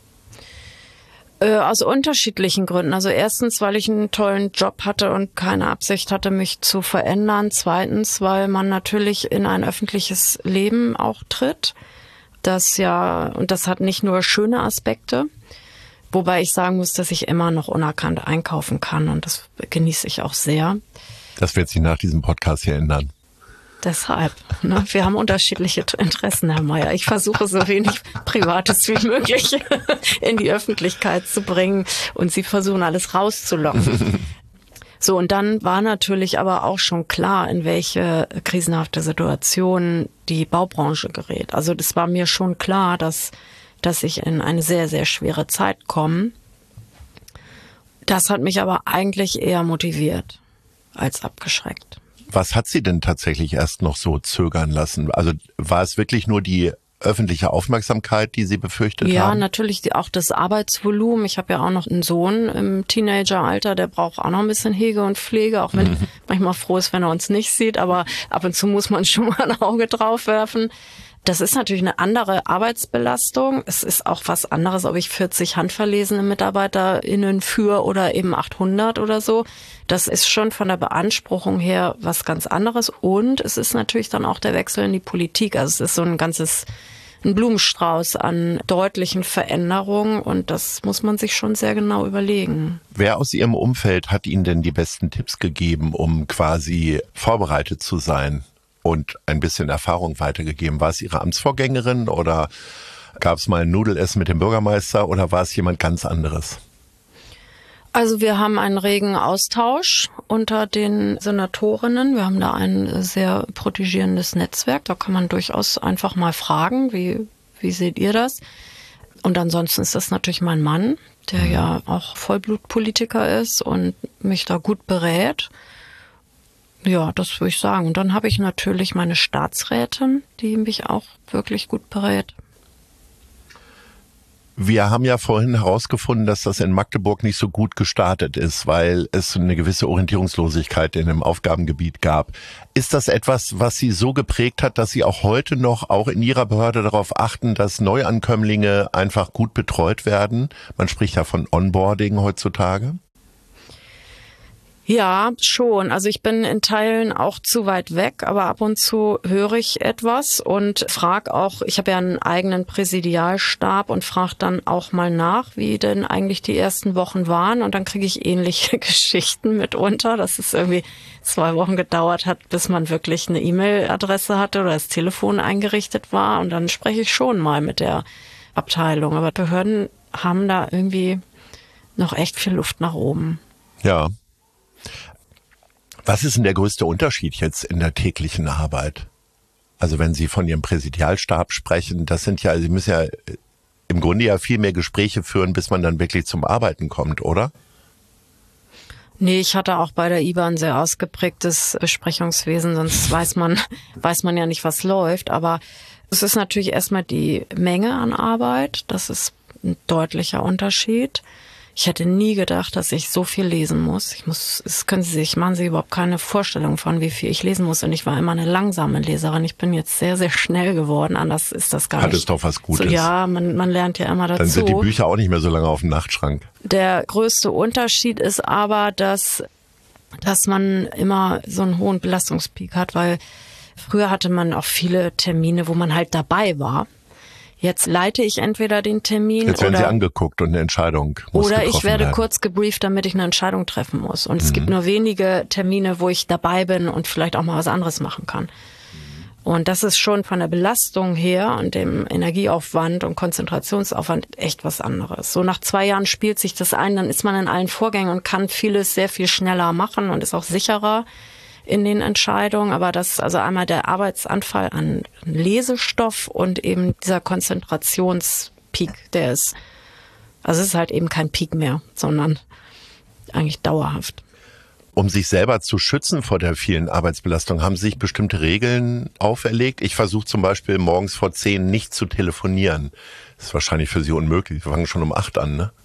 Äh, aus unterschiedlichen Gründen. Also erstens, weil ich einen tollen Job hatte und keine Absicht hatte, mich zu verändern. Zweitens, weil man natürlich in ein öffentliches Leben auch tritt. Das ja, und das hat nicht nur schöne Aspekte, wobei ich sagen muss, dass ich immer noch unerkannt einkaufen kann und das genieße ich auch sehr. Das wird sich nach diesem Podcast hier ändern. Deshalb, ne? Wir haben unterschiedliche Interessen, Herr Meier. Ich versuche so wenig Privates wie möglich in die Öffentlichkeit zu bringen und Sie versuchen alles rauszulocken. So, und dann war natürlich aber auch schon klar, in welche krisenhafte Situation die Baubranche gerät. Also das war mir schon klar, dass, dass ich in eine sehr, sehr schwere Zeit komme. Das hat mich aber eigentlich eher motiviert als abgeschreckt. Was hat Sie denn tatsächlich erst noch so zögern lassen? Also war es wirklich nur die öffentliche Aufmerksamkeit, die Sie befürchtet ja, haben? Ja, natürlich die, auch das Arbeitsvolumen. Ich habe ja auch noch einen Sohn im Teenageralter, der braucht auch noch ein bisschen Hege und Pflege, auch wenn mhm. manchmal froh ist, wenn er uns nicht sieht, aber ab und zu muss man schon mal ein Auge drauf werfen. Das ist natürlich eine andere Arbeitsbelastung. Es ist auch was anderes, ob ich vierzig handverlesene MitarbeiterInnen führe oder eben achthundert oder so. Das ist schon von der Beanspruchung her was ganz anderes. Und es ist natürlich dann auch der Wechsel in die Politik. Also es ist so ein ganzes ein Blumenstrauß an deutlichen Veränderungen. Und das muss man sich schon sehr genau überlegen. Wer aus Ihrem Umfeld hat Ihnen denn die besten Tipps gegeben, um quasi vorbereitet zu sein? Und ein bisschen Erfahrung weitergegeben. War es Ihre Amtsvorgängerin oder gab es mal ein Nudelessen mit dem Bürgermeister oder war es jemand ganz anderes? Also wir haben einen regen Austausch unter den Senatorinnen. Wir haben da ein sehr protegierendes Netzwerk. Da kann man durchaus einfach mal fragen, wie, wie seht ihr das? Und ansonsten ist das natürlich mein Mann, der mhm. ja auch Vollblutpolitiker ist und mich da gut berät. Ja, das würde ich sagen. Und dann habe ich natürlich meine Staatsrätin, die mich auch wirklich gut berät. Wir haben ja vorhin herausgefunden, dass das in Magdeburg nicht so gut gestartet ist, weil es eine gewisse Orientierungslosigkeit in dem Aufgabengebiet gab. Ist das etwas, was Sie so geprägt hat, dass Sie auch heute noch, auch in Ihrer Behörde darauf achten, dass Neuankömmlinge einfach gut betreut werden? Man spricht ja von Onboarding heutzutage. Ja, schon. Also ich bin in Teilen auch zu weit weg, aber ab und zu höre ich etwas und frage auch, ich habe ja einen eigenen Präsidialstab und frage dann auch mal nach, wie denn eigentlich die ersten Wochen waren und dann kriege ich ähnliche Geschichten mitunter, dass es irgendwie zwei Wochen gedauert hat, bis man wirklich eine E-Mail-Adresse hatte oder das Telefon eingerichtet war und dann spreche ich schon mal mit der Abteilung. Aber Behörden haben da irgendwie noch echt viel Luft nach oben. Ja. Was ist denn der größte Unterschied jetzt in der täglichen Arbeit? Also wenn Sie von Ihrem Präsidialstab sprechen, das sind ja, Sie müssen ja im Grunde ja viel mehr Gespräche führen, bis man dann wirklich zum Arbeiten kommt, oder? Nee, ich hatte auch bei der I B A ein sehr ausgeprägtes Besprechungswesen, sonst weiß man, weiß man ja nicht, was läuft. Aber es ist natürlich erstmal die Menge an Arbeit, das ist ein deutlicher Unterschied. Ich hätte nie gedacht, dass ich so viel lesen muss. Ich muss, es können Sie sich, machen Sie überhaupt keine Vorstellung von, wie viel ich lesen muss. Und ich war immer eine langsame Leserin. Ich bin jetzt sehr, sehr schnell geworden. Anders ist das gar Hat nicht. Hat es doch was Gutes. So, ja, man, man lernt ja immer dazu. Dann sind die Bücher auch nicht mehr so lange auf dem Nachtschrank. Der größte Unterschied ist aber, dass, dass man immer so einen hohen Belastungspeak hat, weil früher hatte man auch viele Termine, wo man halt dabei war. Jetzt leite ich entweder den Termin Jetzt werden oder, Sie angeguckt und eine Entscheidung muss oder ich werde werden. kurz gebrieft, damit ich eine Entscheidung treffen muss. Und mhm. es gibt nur wenige Termine, wo ich dabei bin und vielleicht auch mal was anderes machen kann. Mhm. Und das ist schon von der Belastung her und dem Energieaufwand und Konzentrationsaufwand echt was anderes. So nach zwei Jahren spielt sich das ein, dann ist man in allen Vorgängen und kann vieles sehr viel schneller machen und ist auch sicherer in den Entscheidungen, aber das ist also einmal der Arbeitsanfall an Lesestoff und eben dieser Konzentrationspeak, der ist, also es ist halt eben kein Peak mehr, sondern eigentlich dauerhaft. Um sich selber zu schützen vor der vielen Arbeitsbelastung, haben Sie sich bestimmte Regeln auferlegt? Ich versuche zum Beispiel morgens vor zehn nicht zu telefonieren. Das ist wahrscheinlich für Sie unmöglich. Wir fangen schon um acht an, ne?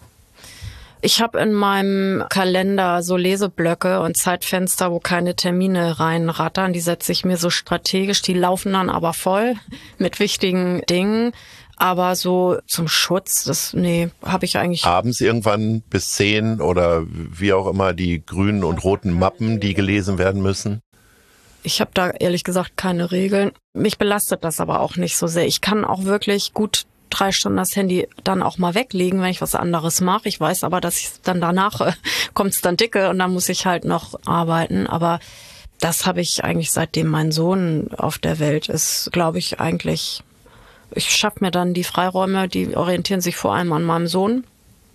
Ich habe in meinem Kalender so Leseblöcke und Zeitfenster, wo keine Termine reinrattern. Die setze ich mir so strategisch. Die laufen dann aber voll mit wichtigen Dingen. Aber so zum Schutz, das, nee, habe ich eigentlich... Abends irgendwann bis zehn oder wie auch immer die grünen und roten Mappen, die gelesen werden müssen? Ich habe da ehrlich gesagt keine Regeln. Mich belastet das aber auch nicht so sehr. Ich kann auch wirklich gut drei Stunden das Handy dann auch mal weglegen, wenn ich was anderes mache. Ich weiß aber, dass ich dann danach äh, kommt es dann dicke und dann muss ich halt noch arbeiten. Aber das habe ich eigentlich, seitdem mein Sohn auf der Welt ist, glaube ich eigentlich, ich schaffe mir dann die Freiräume, die orientieren sich vor allem an meinem Sohn.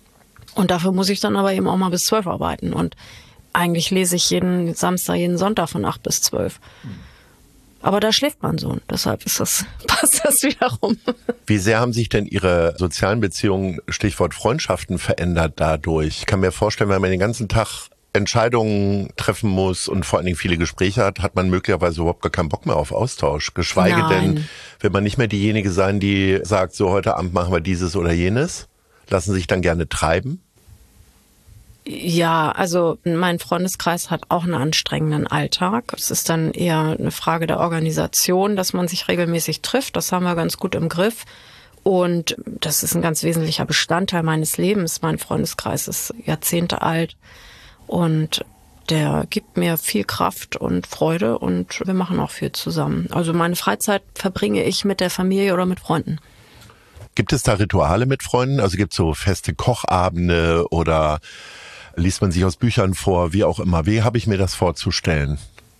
Und dafür muss ich dann aber eben auch mal bis zwölf arbeiten. Und eigentlich lese ich jeden Samstag, jeden Sonntag von acht bis zwölf. Aber da schläft mein Sohn, deshalb ist das, passt das wiederum. Wie sehr haben sich denn Ihre sozialen Beziehungen, Stichwort Freundschaften, verändert dadurch? Ich kann mir vorstellen, wenn man den ganzen Tag Entscheidungen treffen muss und vor allen Dingen viele Gespräche hat, hat man möglicherweise überhaupt gar keinen Bock mehr auf Austausch. Geschweige Nein. denn, will man nicht mehr diejenige sein, die sagt, so heute Abend machen wir dieses oder jenes, lassen sich dann gerne treiben? Ja, also mein Freundeskreis hat auch einen anstrengenden Alltag. Es ist dann eher eine Frage der Organisation, dass man sich regelmäßig trifft. Das haben wir ganz gut im Griff. Und das ist ein ganz wesentlicher Bestandteil meines Lebens. Mein Freundeskreis ist Jahrzehnte alt und der gibt mir viel Kraft und Freude und wir machen auch viel zusammen. Also meine Freizeit verbringe ich mit der Familie oder mit Freunden. Gibt es da Rituale mit Freunden? Also gibt es so feste Kochabende oder liest man sich aus Büchern vor, wie auch immer? Wie habe ich mir das vorzustellen?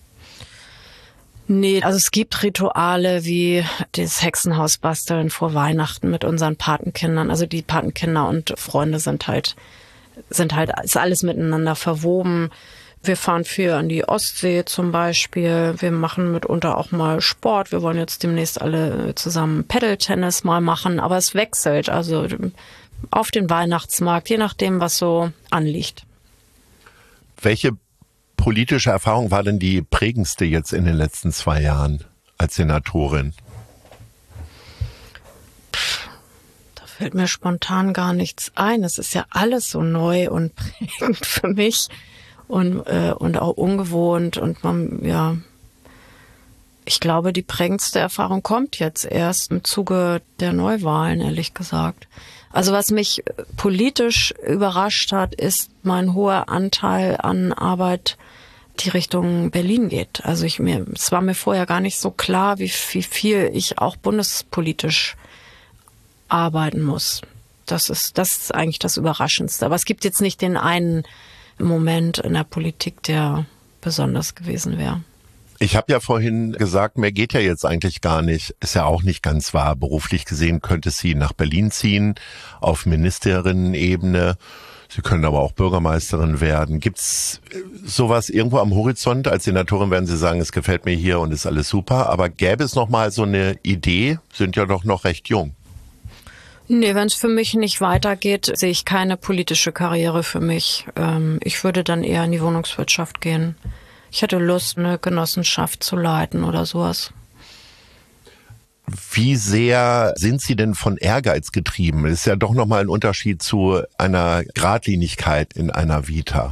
Nee, also es gibt Rituale wie das Hexenhaus basteln vor Weihnachten mit unseren Patenkindern. Also die Patenkinder und Freunde sind halt, sind halt, ist alles miteinander verwoben. Wir fahren viel an die Ostsee zum Beispiel. Wir machen mitunter auch mal Sport. Wir wollen jetzt demnächst alle zusammen Paddle-Tennis mal machen, aber es wechselt. Also auf den Weihnachtsmarkt, je nachdem, was so anliegt. Welche politische Erfahrung war denn die prägendste jetzt in den letzten zwei Jahren als Senatorin? Pff, da fällt mir spontan gar nichts ein. Es ist ja alles so neu und prägend für mich und, äh, und auch ungewohnt. Und man, ja, ich glaube, die prägendste Erfahrung kommt jetzt erst im Zuge der Neuwahlen, ehrlich gesagt. Also was mich politisch überrascht hat, ist mein hoher Anteil an Arbeit, die Richtung Berlin geht. Also ich mir, es war mir vorher gar nicht so klar, wie, wie viel ich auch bundespolitisch arbeiten muss. Das ist, das ist eigentlich das Überraschendste. Aber es gibt jetzt nicht den einen Moment in der Politik, der besonders gewesen wäre. Ich habe ja vorhin gesagt, mehr geht ja jetzt eigentlich gar nicht. Ist ja auch nicht ganz wahr. Beruflich gesehen könnte sie nach Berlin ziehen, auf Ministerinnen-Ebene. Sie können aber auch Bürgermeisterin werden. Gibt's sowas irgendwo am Horizont? Als Senatorin werden Sie sagen, es gefällt mir hier und ist alles super. Aber gäbe es noch mal so eine Idee? Sind ja doch noch recht jung. Nee, wenn es für mich nicht weitergeht, sehe ich keine politische Karriere für mich. Ich würde dann eher in die Wohnungswirtschaft gehen. Ich hätte Lust, eine Genossenschaft zu leiten oder sowas. Wie sehr sind Sie denn von Ehrgeiz getrieben? Das ist ja doch nochmal ein Unterschied zu einer Geradlinigkeit in einer Vita.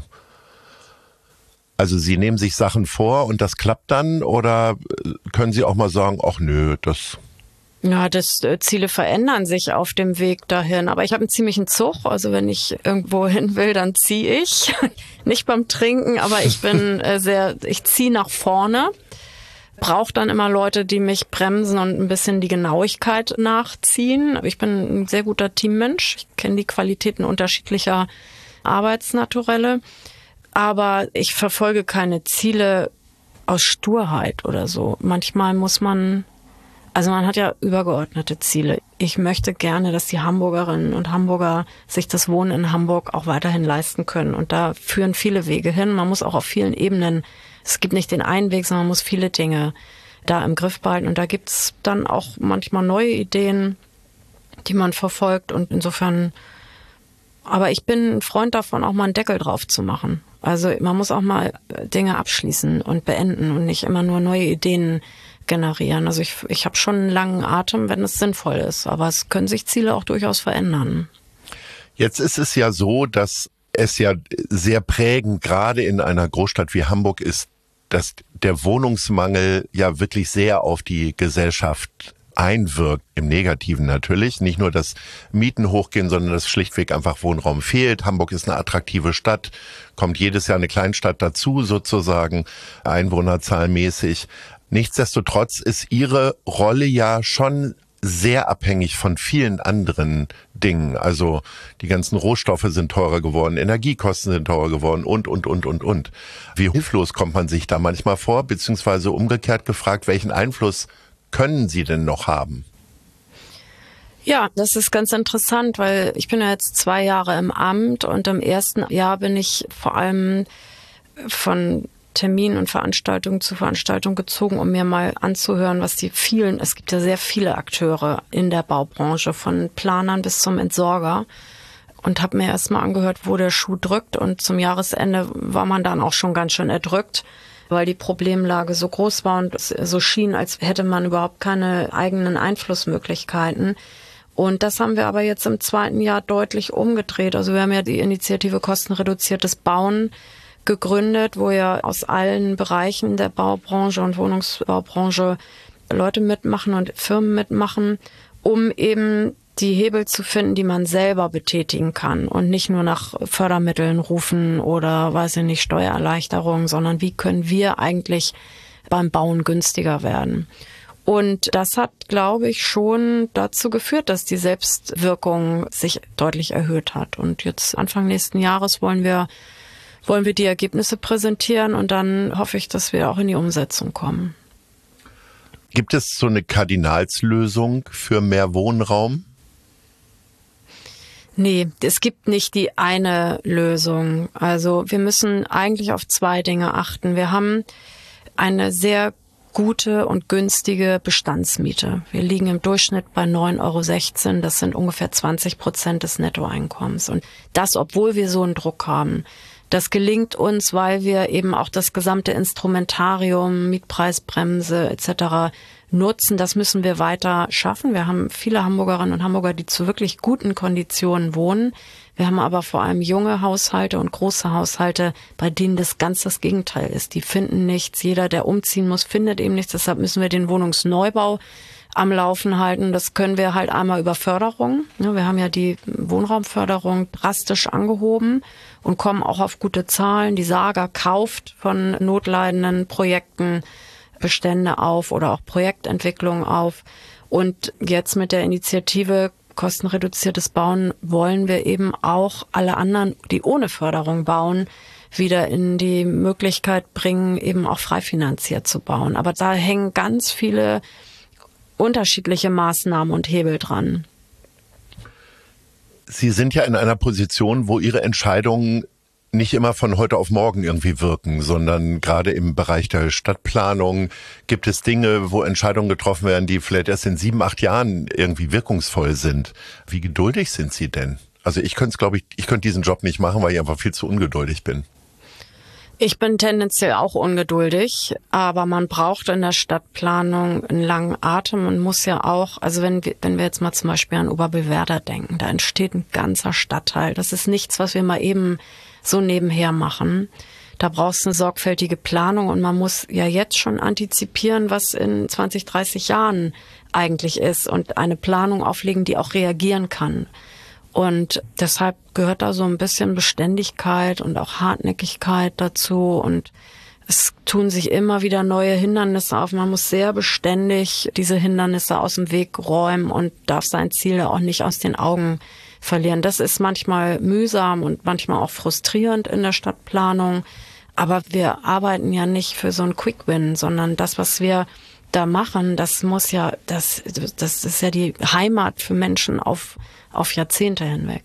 Also Sie nehmen sich Sachen vor und das klappt dann, oder können Sie auch mal sagen, ach nö, das... Ja, das äh, Ziele verändern sich auf dem Weg dahin. Aber ich habe einen ziemlichen Zug. Also wenn ich irgendwo hin will, dann ziehe ich. Nicht beim Trinken, aber ich bin äh, sehr, ich ziehe nach vorne. Brauche dann immer Leute, die mich bremsen und ein bisschen die Genauigkeit nachziehen. Ich bin ein sehr guter Teammensch. Ich kenne die Qualitäten unterschiedlicher Arbeitsnaturelle. Aber ich verfolge keine Ziele aus Sturheit oder so. Manchmal muss man... Also man hat ja übergeordnete Ziele. Ich möchte gerne, dass die Hamburgerinnen und Hamburger sich das Wohnen in Hamburg auch weiterhin leisten können. Und da führen viele Wege hin. Man muss auch auf vielen Ebenen, es gibt nicht den einen Weg, sondern man muss viele Dinge da im Griff behalten. Und da gibt's dann auch manchmal neue Ideen, die man verfolgt. Und insofern, aber ich bin ein Freund davon, auch mal einen Deckel drauf zu machen. Also man muss auch mal Dinge abschließen und beenden und nicht immer nur neue Ideen generieren. Also ich, ich habe schon einen langen Atem, wenn es sinnvoll ist. Aber es können sich Ziele auch durchaus verändern. Jetzt ist es ja so, dass es ja sehr prägend, gerade in einer Großstadt wie Hamburg ist, dass der Wohnungsmangel ja wirklich sehr auf die Gesellschaft einwirkt, im Negativen natürlich. Nicht nur, dass Mieten hochgehen, sondern dass schlichtweg einfach Wohnraum fehlt. Hamburg ist eine attraktive Stadt, kommt jedes Jahr eine Kleinstadt dazu sozusagen, einwohnerzahlmäßig. Nichtsdestotrotz ist Ihre Rolle ja schon sehr abhängig von vielen anderen Dingen. Also die ganzen Rohstoffe sind teurer geworden, Energiekosten sind teurer geworden und, und, und, und, und. Wie hilflos kommt man sich da manchmal vor, beziehungsweise umgekehrt gefragt, welchen Einfluss können Sie denn noch haben? Ja, das ist ganz interessant, weil ich bin ja jetzt zwei Jahre im Amt und im ersten Jahr bin ich vor allem von Termin und Veranstaltung zu Veranstaltung gezogen, um mir mal anzuhören, was die vielen, es gibt ja sehr viele Akteure in der Baubranche, von Planern bis zum Entsorger. Und habe mir erst mal angehört, wo der Schuh drückt. Und zum Jahresende war man dann auch schon ganz schön erdrückt, weil die Problemlage so groß war und es so schien, als hätte man überhaupt keine eigenen Einflussmöglichkeiten. Und das haben wir aber jetzt im zweiten Jahr deutlich umgedreht. Also wir haben ja die Initiative Kostenreduziertes Bauen gegründet, wo ja aus allen Bereichen der Baubranche und Wohnungsbaubranche Leute mitmachen und Firmen mitmachen, um eben die Hebel zu finden, die man selber betätigen kann und nicht nur nach Fördermitteln rufen oder, weiß ich nicht, Steuererleichterungen, sondern wie können wir eigentlich beim Bauen günstiger werden. Und das hat, glaube ich, schon dazu geführt, dass die Selbstwirkung sich deutlich erhöht hat. Und jetzt Anfang nächsten Jahres wollen wir, wollen wir die Ergebnisse präsentieren und dann hoffe ich, dass wir auch in die Umsetzung kommen. Gibt es so eine Kardinalslösung für mehr Wohnraum? Nee, es gibt nicht die eine Lösung. Also wir müssen eigentlich auf zwei Dinge achten. Wir haben eine sehr gute und günstige Bestandsmiete. Wir liegen im Durchschnitt bei neun Euro sechzehn. Das sind ungefähr zwanzig Prozent des Nettoeinkommens. Und das, obwohl wir so einen Druck haben. Das gelingt uns, weil wir eben auch das gesamte Instrumentarium, Mietpreisbremse et cetera nutzen. Das müssen wir weiter schaffen. Wir haben viele Hamburgerinnen und Hamburger, die zu wirklich guten Konditionen wohnen. Wir haben aber vor allem junge Haushalte und große Haushalte, bei denen das ganz das Gegenteil ist. Die finden nichts. Jeder, der umziehen muss, findet eben nichts. Deshalb müssen wir den Wohnungsneubau am Laufen halten. Das können wir halt einmal über Förderung. Wir haben ja die Wohnraumförderung drastisch angehoben und kommen auch auf gute Zahlen. Die Saga kauft von notleidenden Projekten Bestände auf oder auch Projektentwicklung auf. Und jetzt mit der Initiative Kostenreduziertes Bauen wollen wir eben auch alle anderen, die ohne Förderung bauen, wieder in die Möglichkeit bringen, eben auch frei finanziert zu bauen. Aber da hängen ganz viele unterschiedliche Maßnahmen und Hebel dran. Sie sind ja in einer Position, wo Ihre Entscheidungen nicht immer von heute auf morgen irgendwie wirken, sondern gerade im Bereich der Stadtplanung gibt es Dinge, wo Entscheidungen getroffen werden, die vielleicht erst in sieben, acht Jahren irgendwie wirkungsvoll sind. Wie geduldig sind Sie denn? Also ich könnte es, glaube ich, ich könnte diesen Job nicht machen, weil ich einfach viel zu ungeduldig bin. Ich bin tendenziell auch ungeduldig, aber man braucht in der Stadtplanung einen langen Atem und muss ja auch, also wenn wir, wenn wir jetzt mal zum Beispiel an Oberbewerder denken, da entsteht ein ganzer Stadtteil. Das ist nichts, was wir mal eben so nebenher machen. Da brauchst du eine sorgfältige Planung und man muss ja jetzt schon antizipieren, was in zwanzig, dreißig Jahren eigentlich ist und eine Planung auflegen, die auch reagieren kann. Und deshalb gehört da so ein bisschen Beständigkeit und auch Hartnäckigkeit dazu. Und es tun sich immer wieder neue Hindernisse auf. Man muss sehr beständig diese Hindernisse aus dem Weg räumen und darf sein Ziel auch nicht aus den Augen verlieren. Das ist manchmal mühsam und manchmal auch frustrierend in der Stadtplanung. Aber wir arbeiten ja nicht für so einen Quick-Win, sondern das, was wir da machen, das muss ja, das, das ist ja die Heimat für Menschen auf, auf Jahrzehnte hinweg.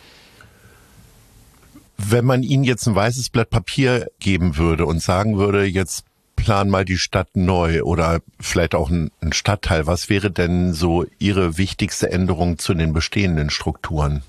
Wenn man Ihnen jetzt ein weißes Blatt Papier geben würde und sagen würde, jetzt plan mal die Stadt neu oder vielleicht auch ein, ein Stadtteil, was wäre denn so Ihre wichtigste Änderung zu den bestehenden Strukturen?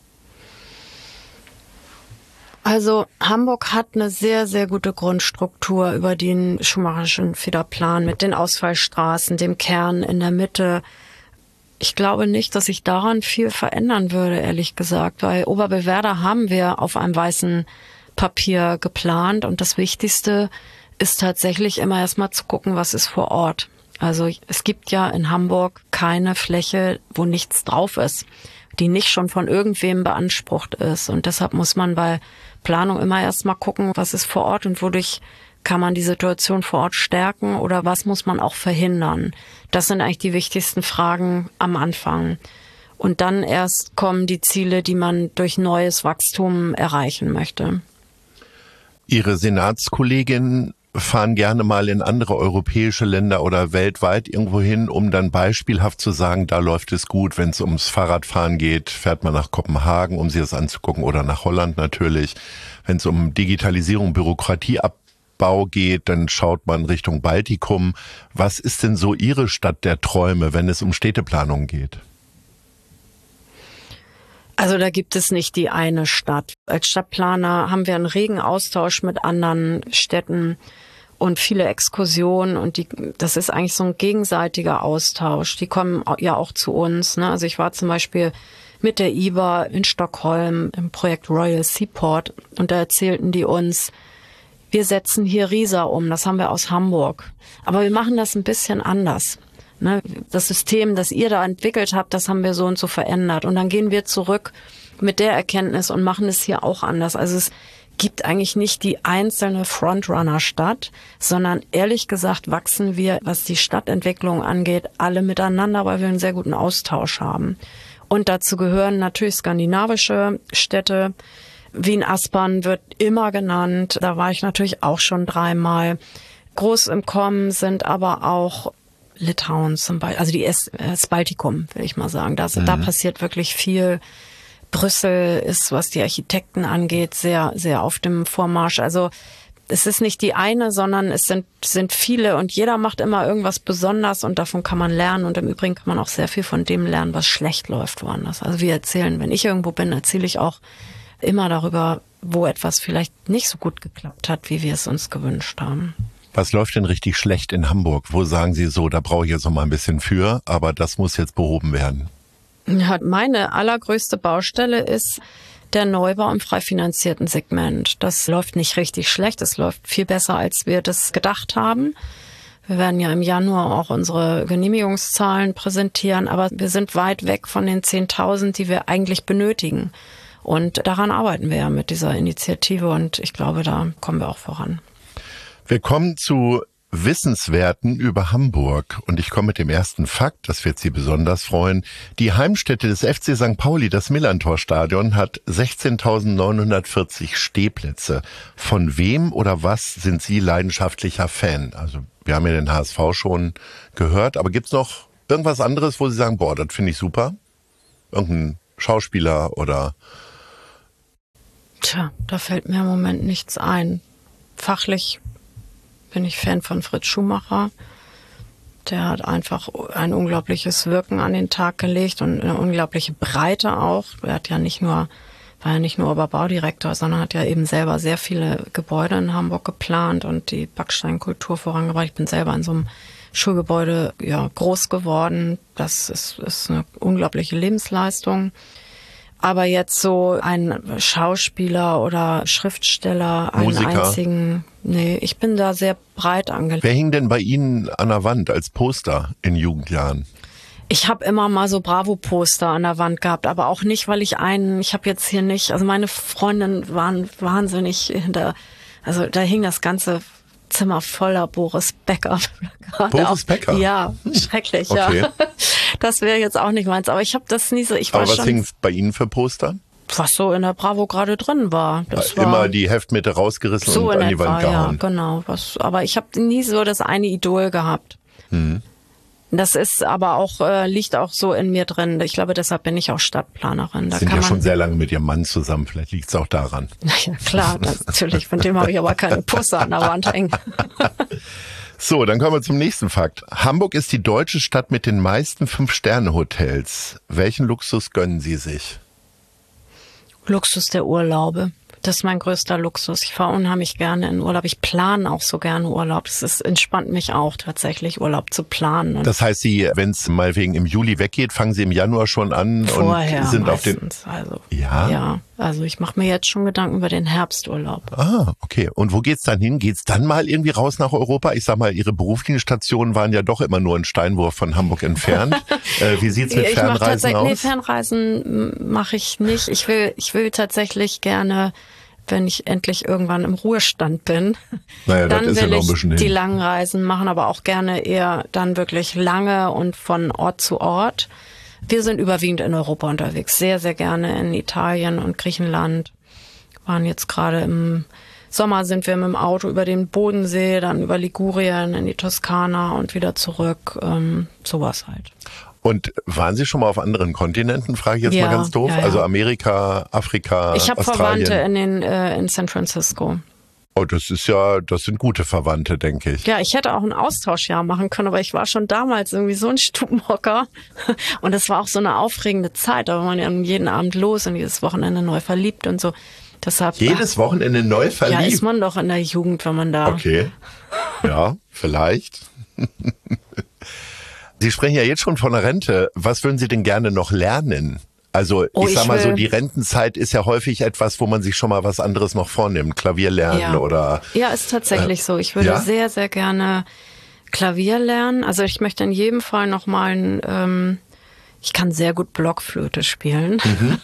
Also Hamburg hat eine sehr, sehr gute Grundstruktur über den Schumacherischen Federplan mit den Ausfallstraßen, dem Kern in der Mitte. Ich glaube nicht, dass sich daran viel verändern würde, ehrlich gesagt, weil Oberbewerder haben wir auf einem weißen Papier geplant und das Wichtigste ist tatsächlich immer erstmal zu gucken, was ist vor Ort. Also es gibt ja in Hamburg keine Fläche, wo nichts drauf ist, die nicht schon von irgendwem beansprucht ist. Und deshalb muss man bei Planung immer erstmal gucken, was ist vor Ort und wodurch kann man die Situation vor Ort stärken oder was muss man auch verhindern. Das sind eigentlich die wichtigsten Fragen am Anfang. Und dann erst kommen die Ziele, die man durch neues Wachstum erreichen möchte. Ihre Senatskolleginnen fahren gerne mal in andere europäische Länder oder weltweit irgendwo hin, um dann beispielhaft zu sagen, da läuft es gut. Wenn es ums Fahrradfahren geht, fährt man nach Kopenhagen, um sich das anzugucken, oder nach Holland natürlich. Wenn es um Digitalisierung, Bürokratie Bau geht, dann schaut man Richtung Baltikum. Was ist denn so Ihre Stadt der Träume, wenn es um Städteplanung geht? Also da gibt es nicht die eine Stadt. Als Stadtplaner haben wir einen regen Austausch mit anderen Städten und viele Exkursionen und die, das ist eigentlich so ein gegenseitiger Austausch. Die kommen ja auch zu uns, ne? Also ich war zum Beispiel mit der I B A in Stockholm im Projekt Royal Seaport und da erzählten die uns, wir setzen hier Riesa um, das haben wir aus Hamburg. Aber wir machen das ein bisschen anders. Ne? Das System, das ihr da entwickelt habt, das haben wir so und so verändert. Und dann gehen wir zurück mit der Erkenntnis und machen es hier auch anders. Also es gibt eigentlich nicht die einzelne Frontrunner-Stadt, sondern ehrlich gesagt wachsen wir, was die Stadtentwicklung angeht, alle miteinander, weil wir einen sehr guten Austausch haben. Und dazu gehören natürlich skandinavische Städte. Wien-Aspern wird immer genannt. Da war ich natürlich auch schon dreimal. Groß im Kommen sind aber auch Litauen zum Beispiel, also die es, das Baltikum, will ich mal sagen. Das, mhm. Da passiert wirklich viel. Brüssel ist, was die Architekten angeht, sehr, sehr auf dem Vormarsch. Also es ist nicht die eine, sondern es sind, sind viele und jeder macht immer irgendwas besonders und davon kann man lernen und im Übrigen kann man auch sehr viel von dem lernen, was schlecht läuft woanders. Also wir erzählen, wenn ich irgendwo bin, erzähle ich auch immer darüber, wo etwas vielleicht nicht so gut geklappt hat, wie wir es uns gewünscht haben. Was läuft denn richtig schlecht in Hamburg? Wo sagen Sie so, da brauche ich jetzt noch mal ein bisschen für, aber das muss jetzt behoben werden? Ja, meine allergrößte Baustelle ist der Neubau im frei finanzierten Segment. Das läuft nicht richtig schlecht, es läuft viel besser, als wir das gedacht haben. Wir werden ja im Januar auch unsere Genehmigungszahlen präsentieren, aber wir sind weit weg von den zehntausend, die wir eigentlich benötigen. Und daran arbeiten wir ja mit dieser Initiative und ich glaube, da kommen wir auch voran. Wir kommen zu Wissenswerten über Hamburg und ich komme mit dem ersten Fakt, das wird Sie besonders freuen. Die Heimstätte des F C Sankt Pauli, das Millerntor-Stadion, hat sechzehntausendneunhundertvierzig Stehplätze. Von wem oder was sind Sie leidenschaftlicher Fan? Also wir haben ja den H S V schon gehört, aber gibt's noch irgendwas anderes, wo Sie sagen, boah, das finde ich super? Irgendein Schauspieler oder... Tja, da fällt mir im Moment nichts ein. Fachlich bin ich Fan von Fritz Schumacher. Der hat einfach ein unglaubliches Wirken an den Tag gelegt und eine unglaubliche Breite auch. Er hat ja nicht nur, war ja nicht nur Oberbaudirektor, sondern hat ja eben selber sehr viele Gebäude in Hamburg geplant und die Backsteinkultur vorangebracht. Ich bin selber in so einem Schulgebäude ja, groß geworden. Das ist, ist eine unglaubliche Lebensleistung. Aber jetzt so ein Schauspieler oder Schriftsteller, einen Musiker. einzigen, nee, ich bin da sehr breit angelegt. Wer hing denn bei Ihnen an der Wand als Poster in Jugendjahren? Ich habe immer mal so Bravo-Poster an der Wand gehabt, aber auch nicht, weil ich einen, ich habe jetzt hier nicht, also meine Freundinnen waren wahnsinnig hinter, also da hing das ganze Zimmer voller Boris Becker. Boris Becker? Ja, schrecklich, okay. Ja. Das wäre jetzt auch nicht meins, aber ich habe das nie so, ich war Aber was schon, hing bei Ihnen für Poster? was so in der Bravo gerade drin war. Das war Immer die Heftmitte rausgerissen so und in an die etwa, Wand gehauen. Ja, genau. Was, aber ich habe nie so das eine Idol gehabt. Hm. Das ist aber auch, äh, liegt auch so in mir drin. Ich glaube, deshalb bin ich auch Stadtplanerin. Da Sind kann ja man, schon sehr lange mit Ihrem Mann zusammen, vielleicht liegt es auch daran. Ja klar, das, natürlich. Von dem habe ich aber keine Poster an der Wand hängen. So, dann kommen wir zum nächsten Fakt. Hamburg ist die deutsche Stadt mit den meisten Fünf-Sterne-Hotels. Welchen Luxus gönnen Sie sich? Luxus der Urlaube. Das ist mein größter Luxus. Ich fahre unheimlich gerne in Urlaub. Ich plane auch so gerne Urlaub. Das ist, entspannt mich auch tatsächlich, Urlaub zu planen. Und das heißt, Sie, wenn es mal wegen im Juli weggeht, fangen Sie im Januar schon an vorher und sind meistens. auf den... Also, ja? Ja, also ich mache mir jetzt schon Gedanken über den Herbsturlaub. Ah, okay. Und wo geht's dann hin? Geht's dann mal irgendwie raus nach Europa? Ich sag mal, Ihre beruflichen Stationen waren ja doch immer nur ein Steinwurf von Hamburg entfernt. äh, wie sieht's mit ich Fernreisen mach aus? Nee, Fernreisen mache ich nicht. Ich will, ich will tatsächlich gerne, wenn ich endlich irgendwann im Ruhestand bin, naja, dann das ist will ja noch ein ich bisschen die hin. langen Reisen machen, aber auch gerne eher dann wirklich lange und von Ort zu Ort. Wir sind überwiegend in Europa unterwegs, sehr, sehr gerne in Italien und Griechenland. Waren jetzt gerade im Sommer sind wir mit dem Auto über den Bodensee, dann über Ligurien in die Toskana und wieder zurück, ähm, sowas halt. Und waren Sie schon mal auf anderen Kontinenten, frage ich jetzt Ja, mal ganz doof? ja, ja. Also Amerika, Afrika, Ich habe Australien? Verwandte in, den, äh, in San Francisco. Oh, das ist ja, das sind gute Verwandte, denke ich. Ja, ich hätte auch ein Austauschjahr machen können, aber ich war schon damals irgendwie so ein Stubenhocker. Und es war auch so eine aufregende Zeit. Da war man ja jeden Abend los und jedes Wochenende neu verliebt und so. Deshalb, Jedes Wochenende neu verliebt? Ja, ist man doch in der Jugend, wenn man da... Okay, ja, vielleicht. Sie sprechen ja jetzt schon von der Rente. Was würden Sie denn gerne noch lernen? Also oh, ich sag ich mal so, will, die Rentenzeit ist ja häufig etwas, wo man sich schon mal was anderes noch vornimmt. Klavier lernen ja. oder... Ja, ist tatsächlich äh, so. Ich würde ja? sehr, sehr gerne Klavier lernen. Also ich möchte in jedem Fall noch mal ein... Ähm, ich kann sehr gut Blockflöte spielen. Mhm.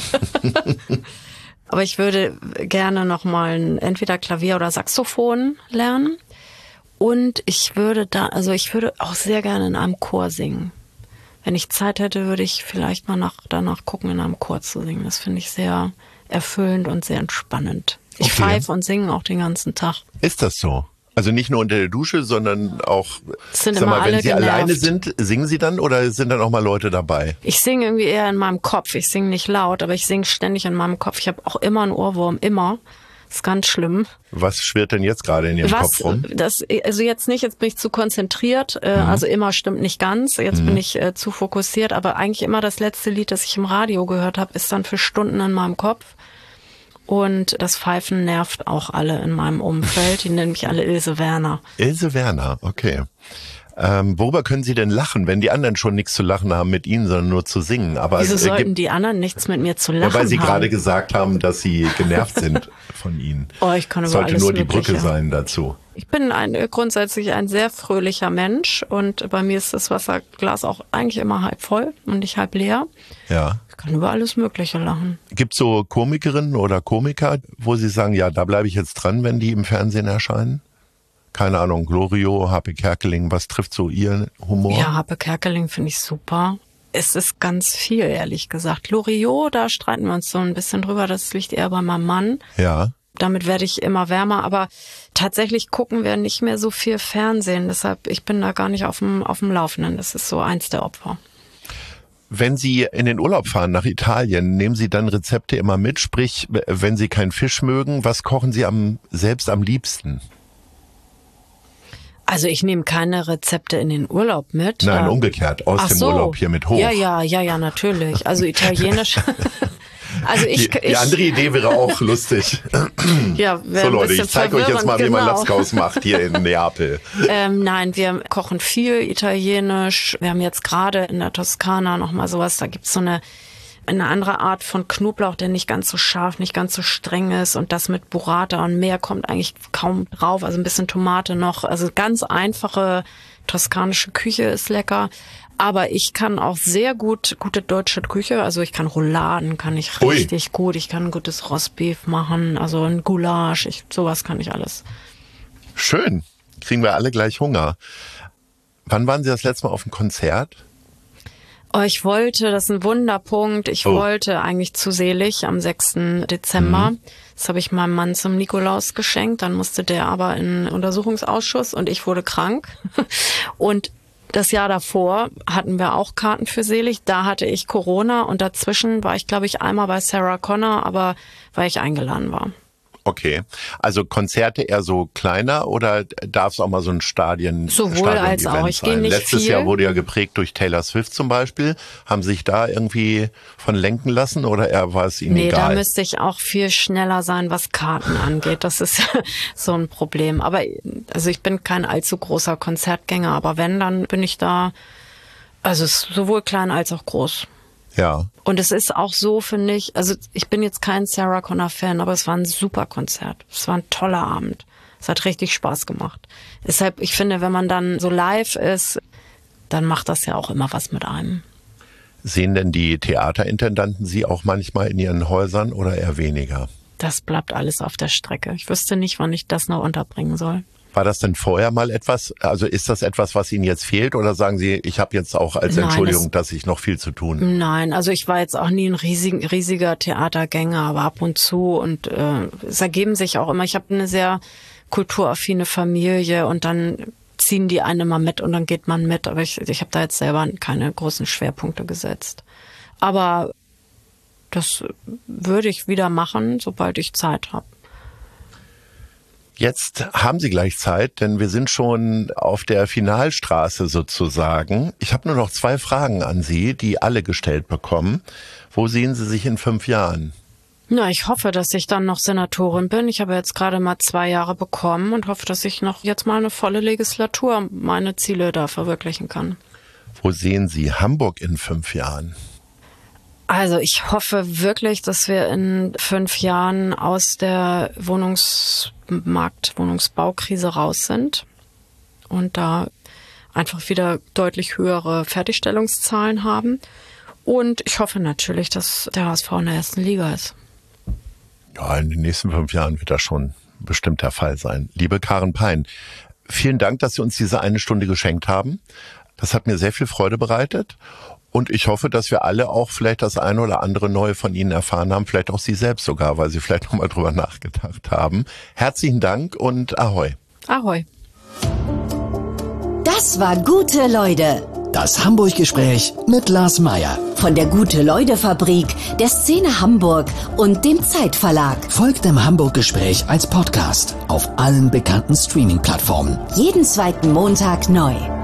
Aber ich würde gerne noch mal ein, entweder Klavier oder Saxophon lernen. Und ich würde da, also ich würde auch sehr gerne in einem Chor singen. Wenn ich Zeit hätte, würde ich vielleicht mal nach, danach gucken, in einem Chor zu singen. Das finde ich sehr erfüllend und sehr entspannend. Ich okay. pfeife und singe auch den ganzen Tag. Ist das so? Also nicht nur unter der Dusche, sondern auch, sind sag immer mal, wenn alle Sie genervt. alleine sind, singen Sie dann oder sind dann auch mal Leute dabei? Ich singe irgendwie eher in meinem Kopf. Ich singe nicht laut, aber ich singe ständig in meinem Kopf. Ich habe auch immer einen Ohrwurm, immer. Das ist ganz schlimm. Was schwirrt denn jetzt gerade in Ihrem Was, Kopf rum? Das, also jetzt nicht, jetzt bin ich zu konzentriert, äh, mhm. also immer stimmt nicht ganz, jetzt mhm. bin ich äh, zu fokussiert, aber eigentlich immer das letzte Lied, das ich im Radio gehört habe, ist dann für Stunden in meinem Kopf. Und das Pfeifen nervt auch alle in meinem Umfeld, die nennen mich alle Ilse Werner. Ilse Werner, okay. Ähm, worüber können Sie denn lachen, wenn die anderen schon nichts zu lachen haben mit Ihnen, sondern nur zu singen? Aber Wieso es, sollten gibt, die anderen nichts mit mir zu lachen ja, weil Sie haben? gerade gesagt haben, dass Sie genervt sind von Ihnen. Oh, ich kann über Sollte alles nur die Mögliche. Brücke sein dazu. Ich bin ein, grundsätzlich ein sehr fröhlicher Mensch und bei mir ist das Wasserglas auch eigentlich immer halb voll und nicht halb leer. Ja. Ich kann über alles Mögliche lachen. Gibt es so Komikerinnen oder Komiker, wo Sie sagen, ja, da bleibe ich jetzt dran, wenn die im Fernsehen erscheinen? Keine Ahnung, Loriot, Harpe Kerkeling, was trifft so Ihren Humor? Ja, Harpe Kerkeling finde ich super. Es ist ganz viel, ehrlich gesagt. Loriot, da streiten wir uns so ein bisschen drüber, das liegt eher bei meinem Mann. Ja. Damit werde ich immer wärmer, aber tatsächlich gucken wir nicht mehr so viel Fernsehen. Deshalb, ich bin da gar nicht auf dem, auf dem Laufenden. Das ist so eins der Opfer. Wenn Sie in den Urlaub fahren nach Italien, nehmen Sie dann Rezepte immer mit? Sprich, wenn Sie keinen Fisch mögen, was kochen Sie am, selbst am liebsten? Also ich nehme keine Rezepte in den Urlaub mit. Nein, ähm, umgekehrt, aus ach dem so. Urlaub hier mit hoch. Ja, ja, ja, ja, natürlich. Also italienisch. Also ich, die, ich, die andere Idee wäre auch lustig. Ja, so Leute, ich zeige euch jetzt mal, genau. wie man Lapskaus macht hier in Neapel. Ähm, nein, wir kochen viel italienisch. Wir haben jetzt gerade in der Toskana noch mal sowas, da gibt's so eine eine andere Art von Knoblauch, der nicht ganz so scharf, nicht ganz so streng ist und das mit Burrata und mehr kommt eigentlich kaum drauf, also ein bisschen Tomate noch, also ganz einfache toskanische Küche ist lecker, aber ich kann auch sehr gut gute deutsche Küche, also ich kann Rouladen, kann ich richtig Ui. gut, ich kann ein gutes Rostbeef machen, also ein Gulasch, ich, sowas kann ich alles. Schön, kriegen wir alle gleich Hunger. Wann waren Sie das letzte Mal auf einem Konzert? Oh, ich wollte, das ist ein Wunderpunkt, ich oh. wollte eigentlich zu Selig am sechsten Dezember. Mhm. Das habe ich meinem Mann zum Nikolaus geschenkt. Dann musste der aber in den Untersuchungsausschuss und ich wurde krank. Und das Jahr davor hatten wir auch Karten für Selig. Da hatte ich Corona und dazwischen war ich, glaube ich, einmal bei Sarah Connor, aber weil ich eingeladen war. Okay, also Konzerte eher so kleiner oder darf es auch mal so ein Stadien Sowohl als auch, ich gehe nicht Letztes viel. Jahr wurde ja geprägt durch Taylor Swift zum Beispiel. Haben Sie sich da irgendwie von lenken lassen oder eher war es Ihnen nee, egal? Nee, da müsste ich auch viel schneller sein, was Karten angeht. Das ist so ein Problem. Aber also ich bin kein allzu großer Konzertgänger, aber wenn, dann bin ich da, also es ist sowohl klein als auch groß. Ja. Und es ist auch so, finde ich, also ich bin jetzt kein Sarah Connor Fan, aber es war ein super Konzert. Es war ein toller Abend. Es hat richtig Spaß gemacht. Deshalb, ich finde, wenn man dann so live ist, dann macht das ja auch immer was mit einem. Sehen denn die Theaterintendanten Sie auch manchmal in Ihren Häusern oder eher weniger? Das bleibt alles auf der Strecke. Ich wüsste nicht, wann ich das noch unterbringen soll. War das denn vorher mal etwas, also ist das etwas, was Ihnen jetzt fehlt oder sagen Sie, ich habe jetzt auch als Nein, Entschuldigung, dass ich noch viel zu tun? Nein, also ich war jetzt auch nie ein riesig, riesiger Theatergänger, aber ab und zu und äh, es ergeben sich auch immer, ich habe eine sehr kulturaffine Familie und dann ziehen die einen immer mit und dann geht man mit, aber ich, ich habe da jetzt selber keine großen Schwerpunkte gesetzt. Aber das würde ich wieder machen, sobald ich Zeit habe. Jetzt haben Sie gleich Zeit, denn wir sind schon auf der Finalstraße sozusagen. Ich habe nur noch zwei Fragen an Sie, die alle gestellt bekommen. Wo sehen Sie sich in fünf Jahren? Na, ich hoffe, dass ich dann noch Senatorin bin. Ich habe jetzt gerade mal zwei Jahre bekommen und hoffe, dass ich noch jetzt mal eine volle Legislatur meine Ziele da verwirklichen kann. Wo sehen Sie Hamburg in fünf Jahren? Also ich hoffe wirklich, dass wir in fünf Jahren aus der Wohnungsmarkt, Wohnungsbaukrise raus sind und da einfach wieder deutlich höhere Fertigstellungszahlen haben. Und ich hoffe natürlich, dass der H S V in der ersten Liga ist. Ja, in den nächsten fünf Jahren wird das schon bestimmt der Fall sein. Liebe Karen Pein, vielen Dank, dass Sie uns diese eine Stunde geschenkt haben. Das hat mir sehr viel Freude bereitet. Und ich hoffe, dass wir alle auch vielleicht das eine oder andere Neue von Ihnen erfahren haben, vielleicht auch Sie selbst sogar, weil Sie vielleicht noch mal drüber nachgedacht haben. Herzlichen Dank und Ahoi. Ahoi. Das war Gute Leute. Das Hamburg-Gespräch mit Lars Meier. Von der Gute-Leute-Fabrik, der Szene Hamburg und dem Zeitverlag. Folgt dem Hamburg-Gespräch als Podcast auf allen bekannten Streaming-Plattformen. Jeden zweiten Montag neu.